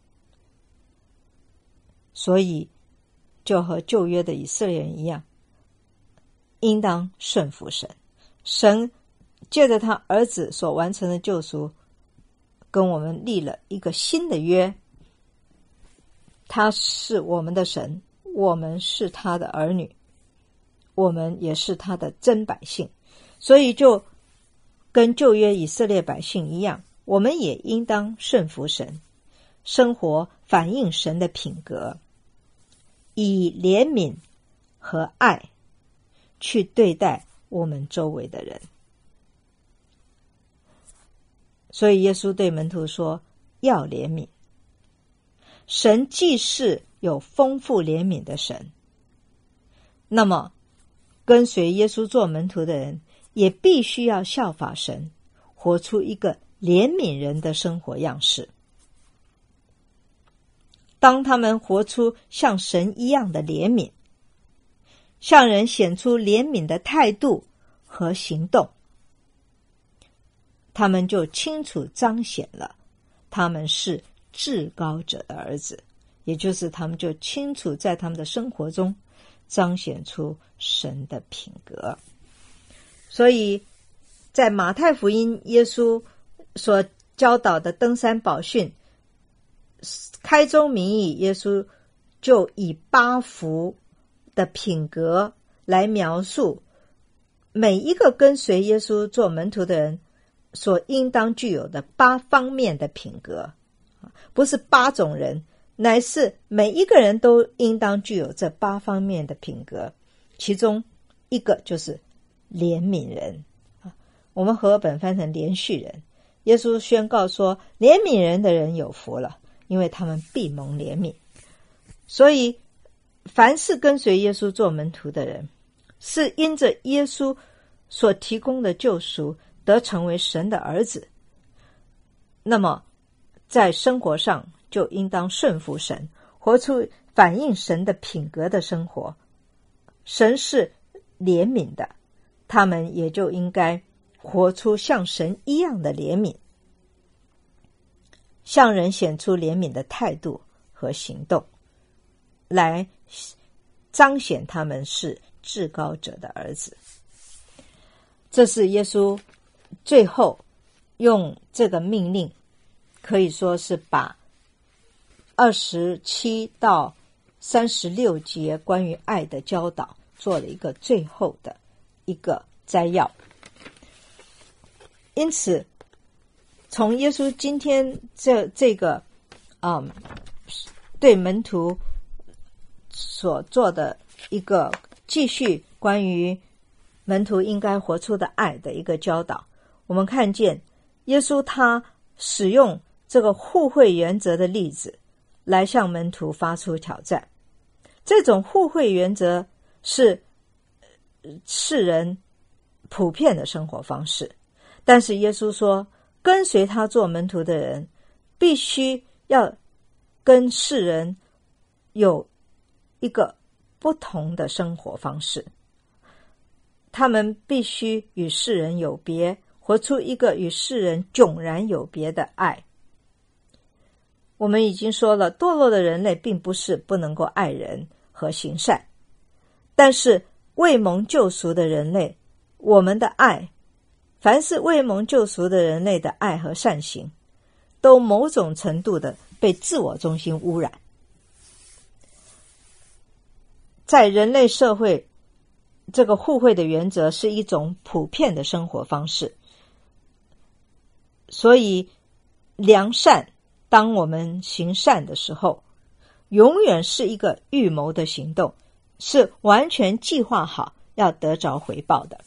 所以就和旧约的以色列人一样，应当顺服神。神借着他儿子所完成的救赎，跟我们立了一个新的约。他是我们的神，我们是他的儿女，我们也是他的真百姓。所以就跟旧约以色列百姓一样，我们也应当顺服神，生活反映神的品格，以怜悯和爱去对待我们周围的人。所以耶稣对门徒说，要怜悯。神既是有丰富怜悯的神，那么跟随耶稣做门徒的人也必须要效法神，活出一个怜悯人的生活样式。当他们活出像神一样的怜悯，向人显出怜悯的态度和行动，他们就清楚彰显了他们是至高者的儿子，也就是他们就清楚在他们的生活中彰显出神的品格。所以在马太福音耶稣所教导的登山宝训开宗明义，耶稣就以8福的品格来描述每一个跟随耶稣做门徒的人所应当具有的8方面的品格。不是8种人，乃是每一个人都应当具有这8方面的品格。其中一个就是怜悯人，我们和合本翻成连续人。耶稣宣告说，怜悯人的人有福了，因为他们必蒙怜悯。所以凡是跟随耶稣做门徒的人，是因着耶稣所提供的救赎得成为神的儿子，那么在生活上就应当顺服神，活出反映神的品格的生活。神是怜悯的，他们也就应该活出像神一样的怜悯，向人显出怜悯的态度和行动，来彰显他们是至高者的儿子。这是耶稣最后用这个命令，可以说是把27到36节关于爱的教导做了一个最后的一个摘要。因此从耶稣今天这个对门徒所做的一个继续关于门徒应该活出的爱的一个教导，我们看见耶稣他使用这个互惠原则的例子来向门徒发出挑战。这种互惠原则是世人普遍的生活方式，但是耶稣说，跟随他做门徒的人必须要跟世人有一个不同的生活方式。 他们必须与世人有别，活出一个与世人迥然有别的爱。我们已经说了，堕落的人类并不是不能够爱人和行善，但是未蒙救赎的人类，我们的爱，凡是未蒙救赎的人类的爱和善行，都某种程度的被自我中心污染。在人类社会，这个互惠的原则是一种普遍的生活方式，所以良善，当我们行善的时候，永远是一个预谋的行动，是完全计划好要得着回报的。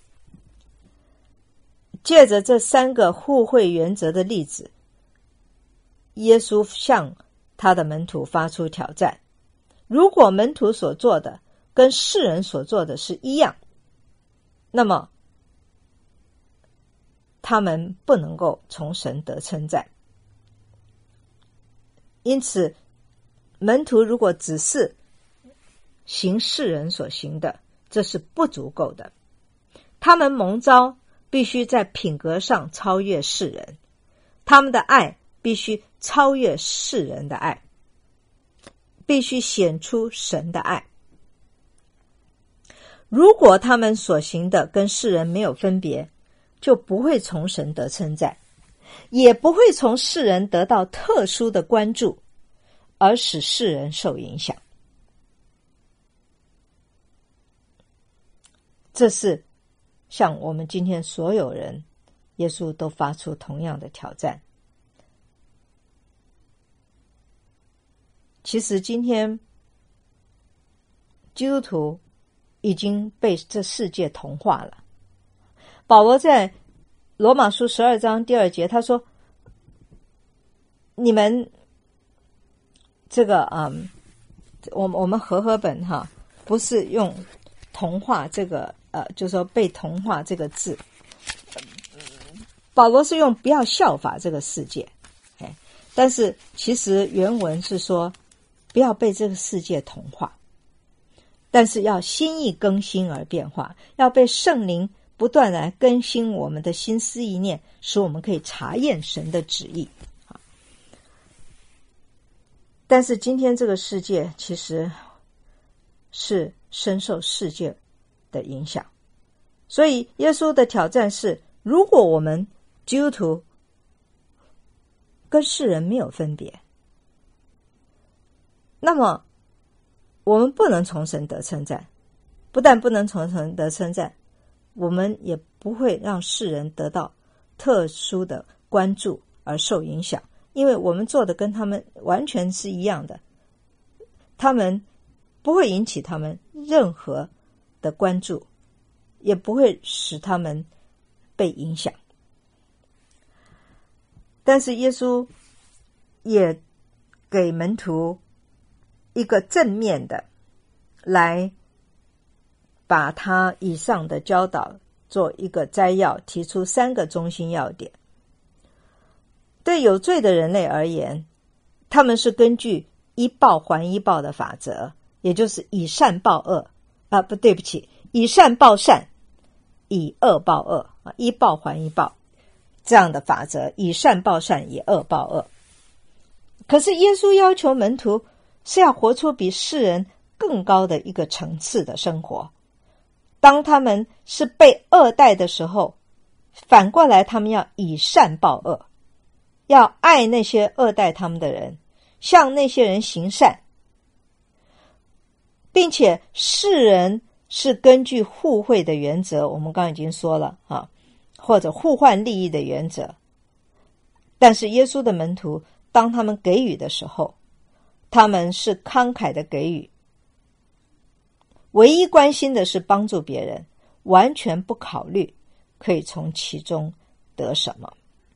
借着这3个互惠原则的例子，耶稣向他的门徒发出挑战：如果门徒所做的跟世人所做的是一样，那么他们不能够从神得称赞。因此，门徒如果只是行世人所行的，这是不足够的。他们蒙召必须在品格上超越世人，他们的爱必须超越世人的爱，必须显出神的爱。如果他们所行的跟世人没有分别，就不会从神得称赞，也不会从世人得到特殊的关注，而使世人受影响。这是向我们今天所有人，耶稣都发出同样的挑战。其实今天基督徒已经被这世界同化了。保罗在罗马书12章第2节他说，你们这个我们和本不是用同化这个就是说被同化这个字，保罗是用不要效法这个世界，但是其实原文是说不要被这个世界同化，但是要心意更新而变化，要被圣灵不断来更新我们的心思意念，使我们可以查验神的旨意。但是今天这个世界其实是深受世界的影响，所以耶稣的挑战是，如果我们基督徒跟世人没有分别，那么我们不能从神得称赞，不但不能从神得称赞，我们也不会让世人得到特殊的关注而受影响，因为我们做的跟他们完全是一样的，他们不会引起他们任何的关注，也不会使他们被影响。但是耶稣也给门徒一个正面的来把他以上的教导做一个摘要，提出3个中心要点。对有罪的人类而言，他们是根据一报还一报的法则，也就是以善报恶以善报善，以恶报恶，一报还一报，这样的法则，以善报善，以恶报恶。可是耶稣要求门徒是要活出比世人更高的一个层次的生活。当他们是被恶待的时候，反过来他们要以善报恶，要爱那些恶待他们的人，向那些人行善，并且世人是根据互惠的原则，我们刚刚已经说了或者互换利益的原则。但是耶稣的门徒当他们给予的时候，他们是慷慨的给予，唯一关心的是帮助别人，完全不考虑可以从其中得什么。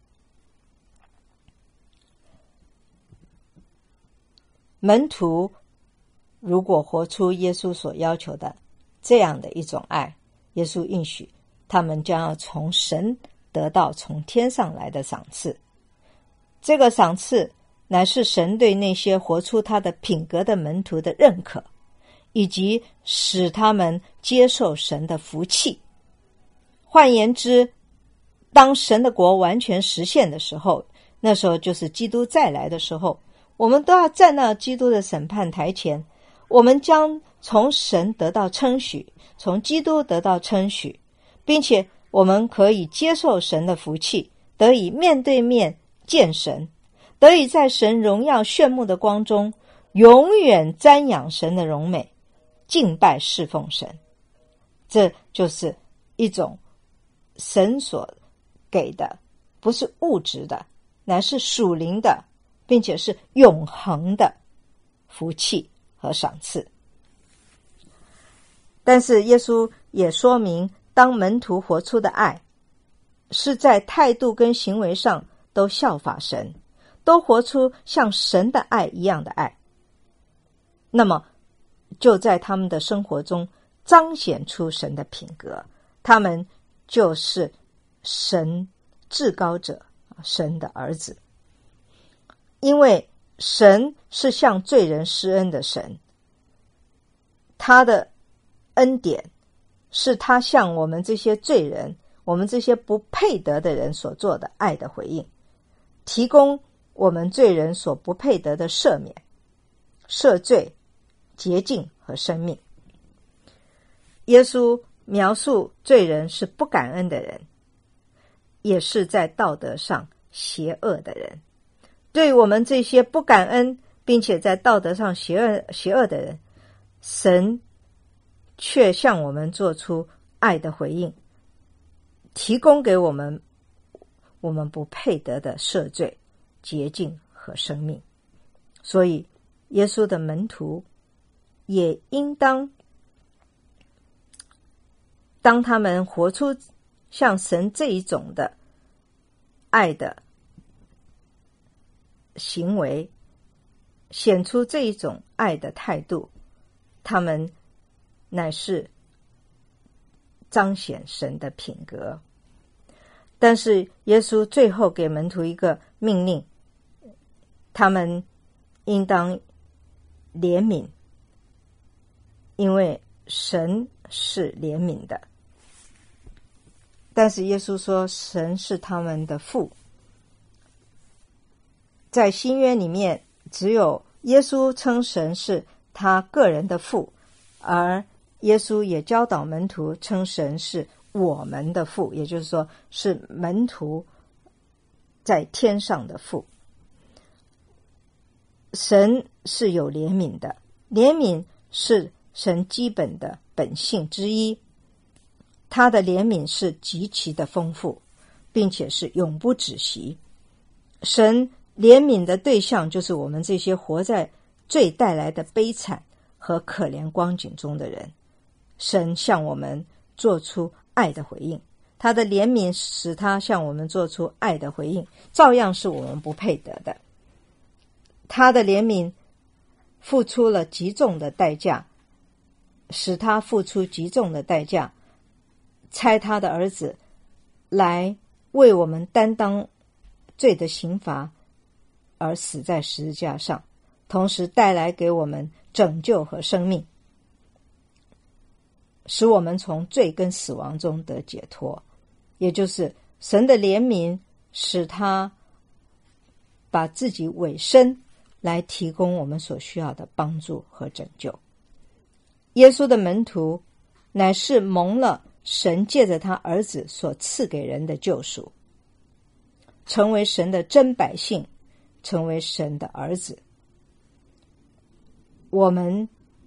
门徒如果活出耶稣所要求的这样的一种爱，耶稣应许他们将要从神得到从天上来的赏赐。这个赏赐乃是神对那些活出他的品格的门徒的认可， 以及使他们接受神的福气。换言之，当神的国完全实现的时候，那时候就是基督再来的时候，我们都要站到基督的审判台前，我们将从神得到称许，从基督得到称许，并且我们可以接受神的福气，得以面对面见神，得以在神荣耀炫目的光中永远瞻仰神的荣美，敬拜侍奉神。这就是一种神所给的，不是物质的，乃是属灵的，并且是永恒的福气和赏赐。但是耶稣也说明，当门徒活出的爱是在态度跟行为上都效法神，都活出像神的爱一样的爱，那么就在他们的生活中彰显出神的品格，他们就是神至高者，神的儿子。因为神是向罪人施恩的神，他的恩典是他向我们这些罪人，我们这些不配得的人所做的爱的回应，提供我们罪人所不配得的赦免、赦罪、洁净和生命。耶稣描述罪人是不感恩的人，也是在道德上邪恶的人。对我们这些不感恩并且在道德上邪恶的人，神却向我们做出爱的回应，提供给我们不配得的赦罪、洁净和生命。所以耶稣的门徒也应当，当他们活出像神这一种的爱的行为，显出这一种爱的态度，他们乃是彰显神的品格。但是耶稣最后给门徒一个命令，他们应当怜悯，因为神是怜悯的。但是耶稣说神是他们的父，在新约里面只有耶稣称神是他个人的父，而耶稣也教导门徒称神是我们的父，也就是说是门徒在天上的父。神是有怜悯的，怜悯是神基本的本性之一，他的怜悯是极其的丰富，并且是永不止息。神怜悯的对象就是我们这些活在罪带来的悲惨和可怜光景中的人。神向我们做出爱的回应，他的怜悯使他向我们做出爱的回应，照样是我们不配得的。他的怜悯付出了极重的代价，使他付出极重的代价，差他的儿子来为我们担当罪的刑罚，而死在十字架上，同时带来给我们拯救和生命，使我们从罪跟死亡中得解脱。也就是神的怜悯使他把自己委身来提供我们所需要的帮助和拯救。耶稣的门徒乃是蒙了神借着他儿子所赐给人的救赎，成为神的真百姓，成为神的儿子。我们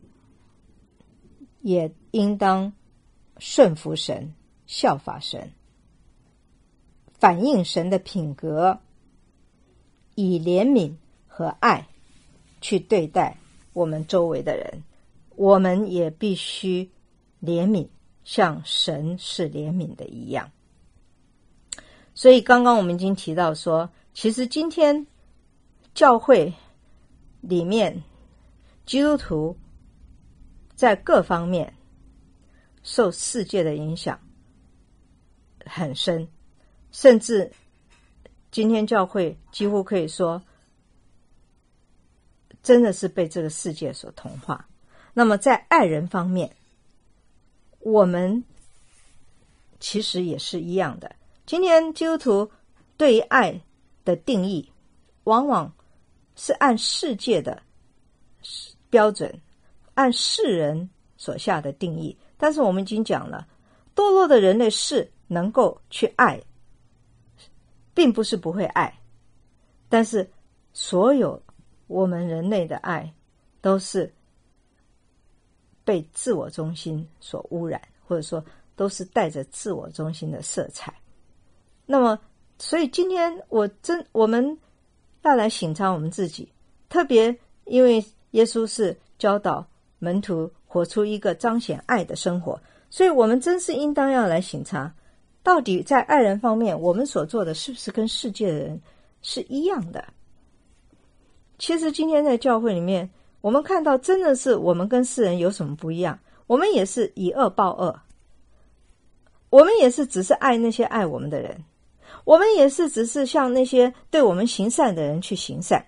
也应当顺服神，效法神，反映神的品格，以怜悯和爱去对待我们周围的人。我们也必须怜悯，像神是怜悯的一样。所以刚刚我们已经提到说，其实今天教会里面基督徒在各方面受世界的影响很深，甚至今天教会几乎可以说真的是被这个世界所同化。 那么在爱人方面，我们其实也是一样的。今天基督徒对于爱的定义，往往是按世界的标准，按世人所下的定义。但是我们已经讲了，堕落的人类是能够去爱，并不是不会爱，但是所有我们人类的爱都是被自我中心所污染，或者说都是带着自我中心的色彩。那么所以今天我们要来省察我们自己，特别因为耶稣是教导门徒活出一个彰显爱的生活，所以我们真是应当要来省察，到底在爱人方面我们所做的是不是跟世界的人是一样的。其实今天在教会里面，我们看到真的是我们跟世人有什么不一样，我们也是以恶报恶，我们也是只是爱那些爱我们的人，我们也是只是向那些对我们行善的人去行善。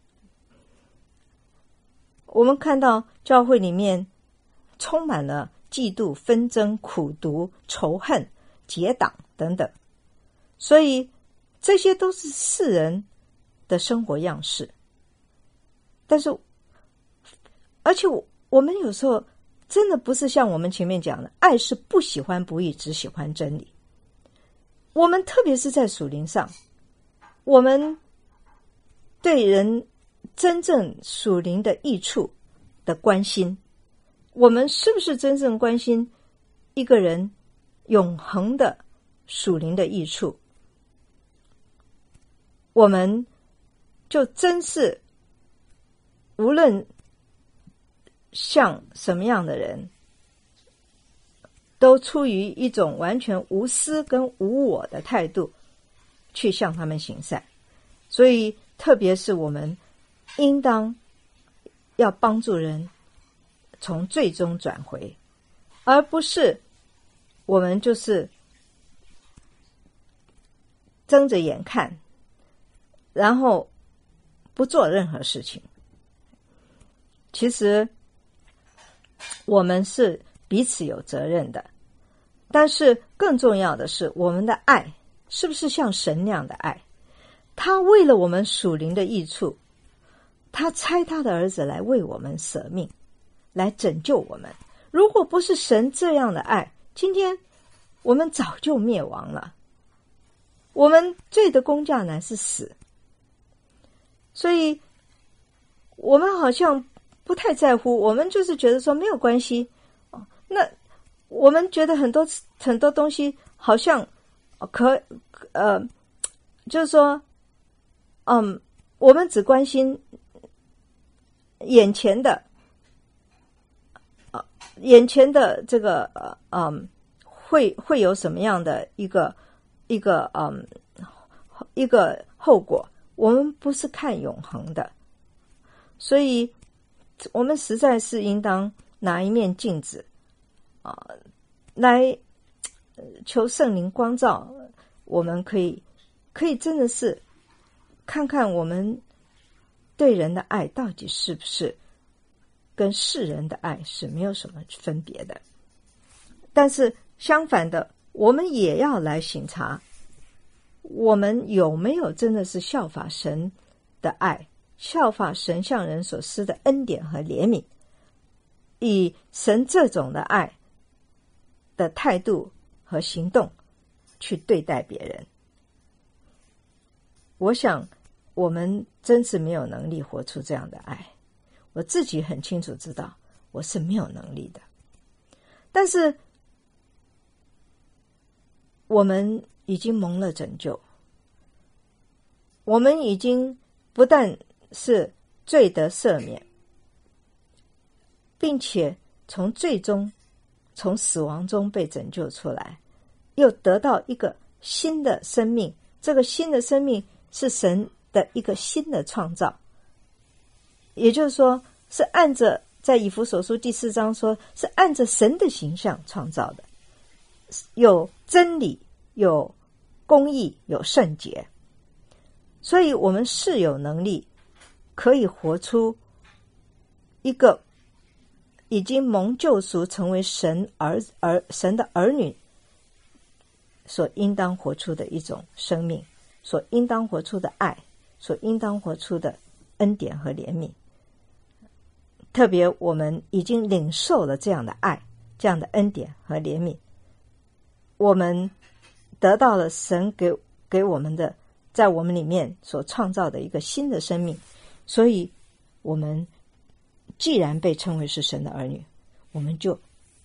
我们看到教会里面充满了嫉妒、纷争、苦毒、仇恨、结党等等，所以这些都是世人的生活样式。但是而且我们有时候真的不是像我们前面讲的，爱是不喜欢不义，只喜欢真理。我们特别是在属灵上，我们对人真正属灵的益处的关心，我们是不是真正关心一个人永恒的属灵的益处，我们就真是无论像什么样的人，都出于一种完全无私跟无我的态度去向他们行善。所以特别是我们应当要帮助人从罪中转回，而不是我们就是睁着眼看，然后不做任何事情。其实我们是彼此有责任的，但是更重要的是，我们的爱是不是像神那样的爱？他为了我们属灵的益处，他差他的儿子来为我们舍命，来拯救我们。如果不是神这样的爱，今天我们早就灭亡了。我们罪的工价乃是死，所以我们好像不太在乎，我们就是觉得说没有关系。那我们觉得很多东西好像就是说我们只关心眼前的这个会有什么样的一个后果，我们不是看永恒的。所以我们实在是应当拿一面镜子来求圣灵光照，我们可以真的是看看我们对人的爱到底是不是跟世人的爱是没有什么分别的。但是相反的，我们也要来省察，我们有没有真的是效法神的爱，效法神向人所施的恩典和怜悯，以神这种的爱的态度和行动去对待别人。我想我们真是没有能力活出这样的爱，我自己很清楚知道我是没有能力的。但是我们已经蒙了拯救，我们已经不但是罪得赦免，并且从罪中从死亡中被拯救出来，又得到一个新的生命。这个新的生命是神的一个新的创造，也就是说是按着在以弗所书第4章说，是按着神的形象创造的，有真理，有公义，有圣洁。所以我们是有能力可以活出一个已经蒙救赎，成为神的儿女所应当活出的一种生命，所应当活出的爱，所应当活出的恩典和怜悯。特别我们已经领受了这样的爱，这样的恩典和怜悯，我们得到了神给我们的，在我们里面所创造的一个新的生命。所以我们既然被称为是神的儿女，我们就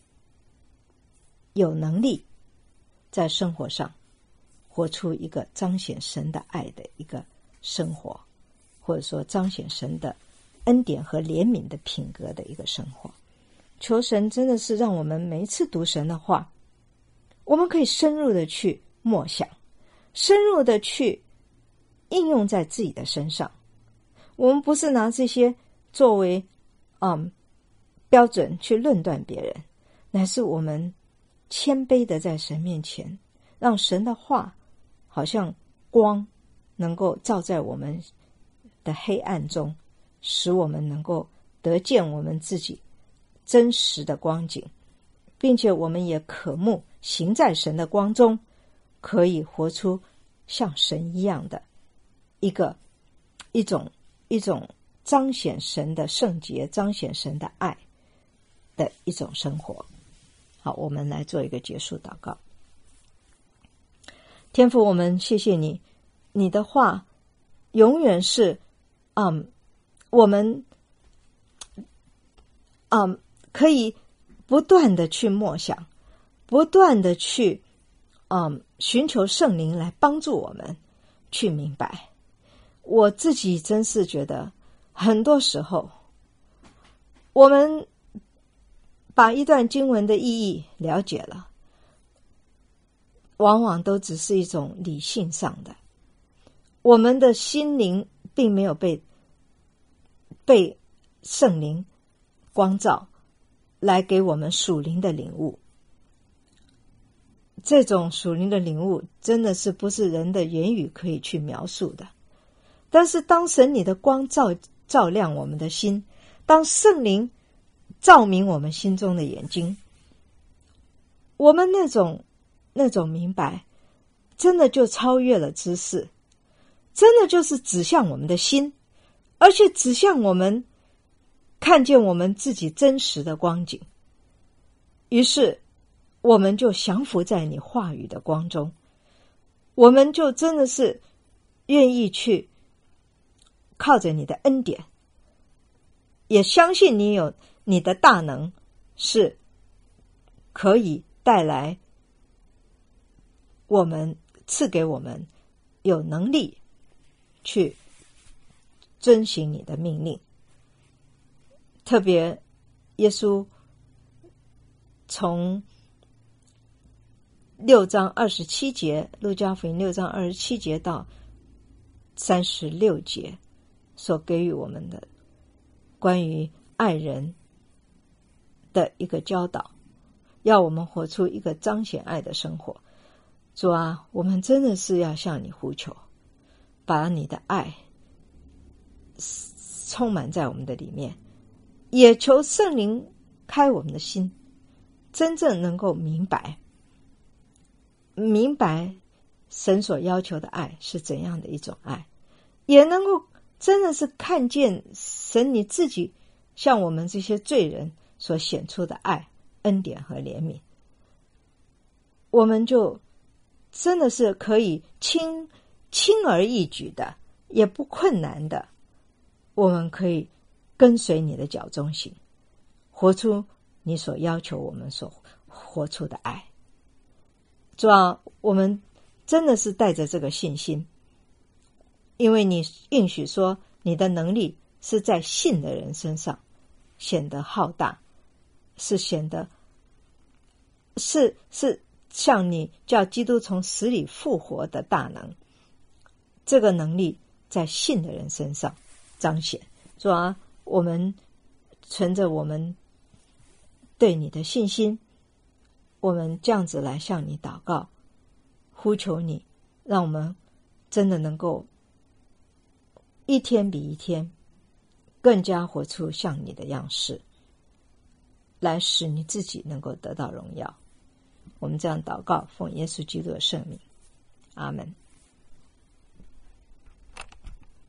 有能力在生活上活出一个彰显神的爱的一个生活，或者说彰显神的恩典和怜悯的品格的一个生活。求神真的是让我们每一次读神的话，我们可以深入的去默想，深入的去应用在自己的身上。我们不是拿这些作为标准去论断别人，乃是我们谦卑的在神面前，让神的话好像光能够照在我们的黑暗中，使我们能够得见我们自己真实的光景，并且我们也渴慕行在神的光中，可以活出像神一样的一种彰显神的圣洁，彰显神的爱的一种生活。好，我们来做一个结束祷告。天父，我们谢谢你，你的话永远是我们可以不断的去默想，不断的去寻求圣灵来帮助我们去明白。我自己真是觉得很多时候我们把一段经文的意义了解了，往往都只是一种理性上的，我们的心灵并没有被圣灵光照来给我们属灵的领悟。这种属灵的领悟真的是不是人的言语可以去描述的。但是当神你的光照亮我们的心，当圣灵照明我们心中的眼睛，我们那种明白真的就超越了知识，真的就是指向我们的心，而且指向我们看见我们自己真实的光景。于是我们就降服在你话语的光中，我们就真的是愿意去靠着你的恩典，也相信你有你的大能，是可以带来我们，赐给我们有能力去遵行你的命令。特别耶稣从6章27节，路加福音6章27节到36节所给予我们的关于爱人的一个教导，要我们活出一个彰显爱的生活。主啊，我们真的是要向你呼求，把你的爱充满在我们的里面，也求圣灵开我们的心，真正能够明白神所要求的爱是怎样的一种爱，也能够真的是看见神你自己向我们这些罪人所显出的爱、恩典和怜悯。我们就真的是可以轻而易举的，也不困难的，我们可以跟随你的脚中行，活出你所要求我们所活出的爱。主啊，我们真的是带着这个信心，因为你应许说你的能力是在信的人身上显得浩大，是显得是像你叫基督从死里复活的大能，这个能力在信的人身上彰显。主啊，我们存着我们对你的信心，我们这样子来向你祷告，呼求你，让我们真的能够一天比一天更加活出像你的样式。 来使你自己能够得到荣耀。我们这样祷告，奉耶稣基督的圣名，阿们。